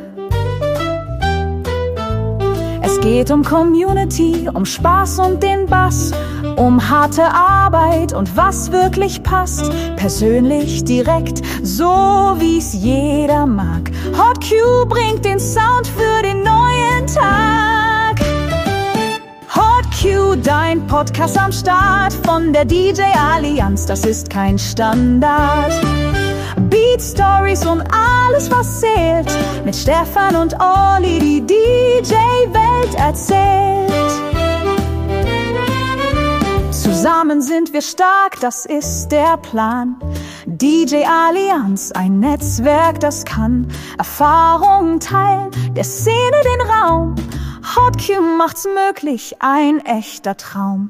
Es geht um Community, um Spaß und den Bass, um harte Arbeit und was wirklich passt. Persönlich, direkt, so wie's jeder mag. Hot Q bringt den Sound für den neuen Tag. Hot Q, dein Podcast am Start von der D J Allianz, das ist kein Standard. Beat Stories und alles, was zählt. Mit Stefan und Olli, die D J-Welt erzählt. Zusammen Zusammen sind wir stark, das ist der Plan. D J Allianz, ein Netzwerk, das kann Erfahrungen teilen, der Szene den Raum. Hot Q macht's möglich, ein echter Traum.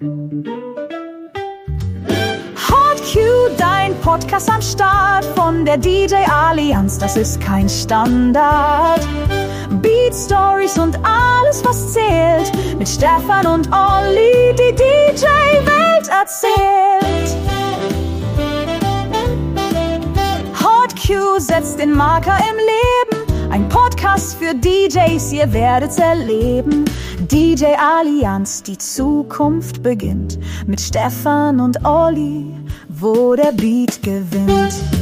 Hot Q, dein Podcast am Start von der D J Allianz, das ist kein Standard. Beat Stories und alles, was zählt, mit Stefan und Olli, die D J-Welt erzählt. Hot Q setzt den Marker im Leben, ein Podcast für D Js, ihr werdet's erleben. D J Allianz, die Zukunft beginnt, mit Stefan und Olli, wo der Beat gewinnt.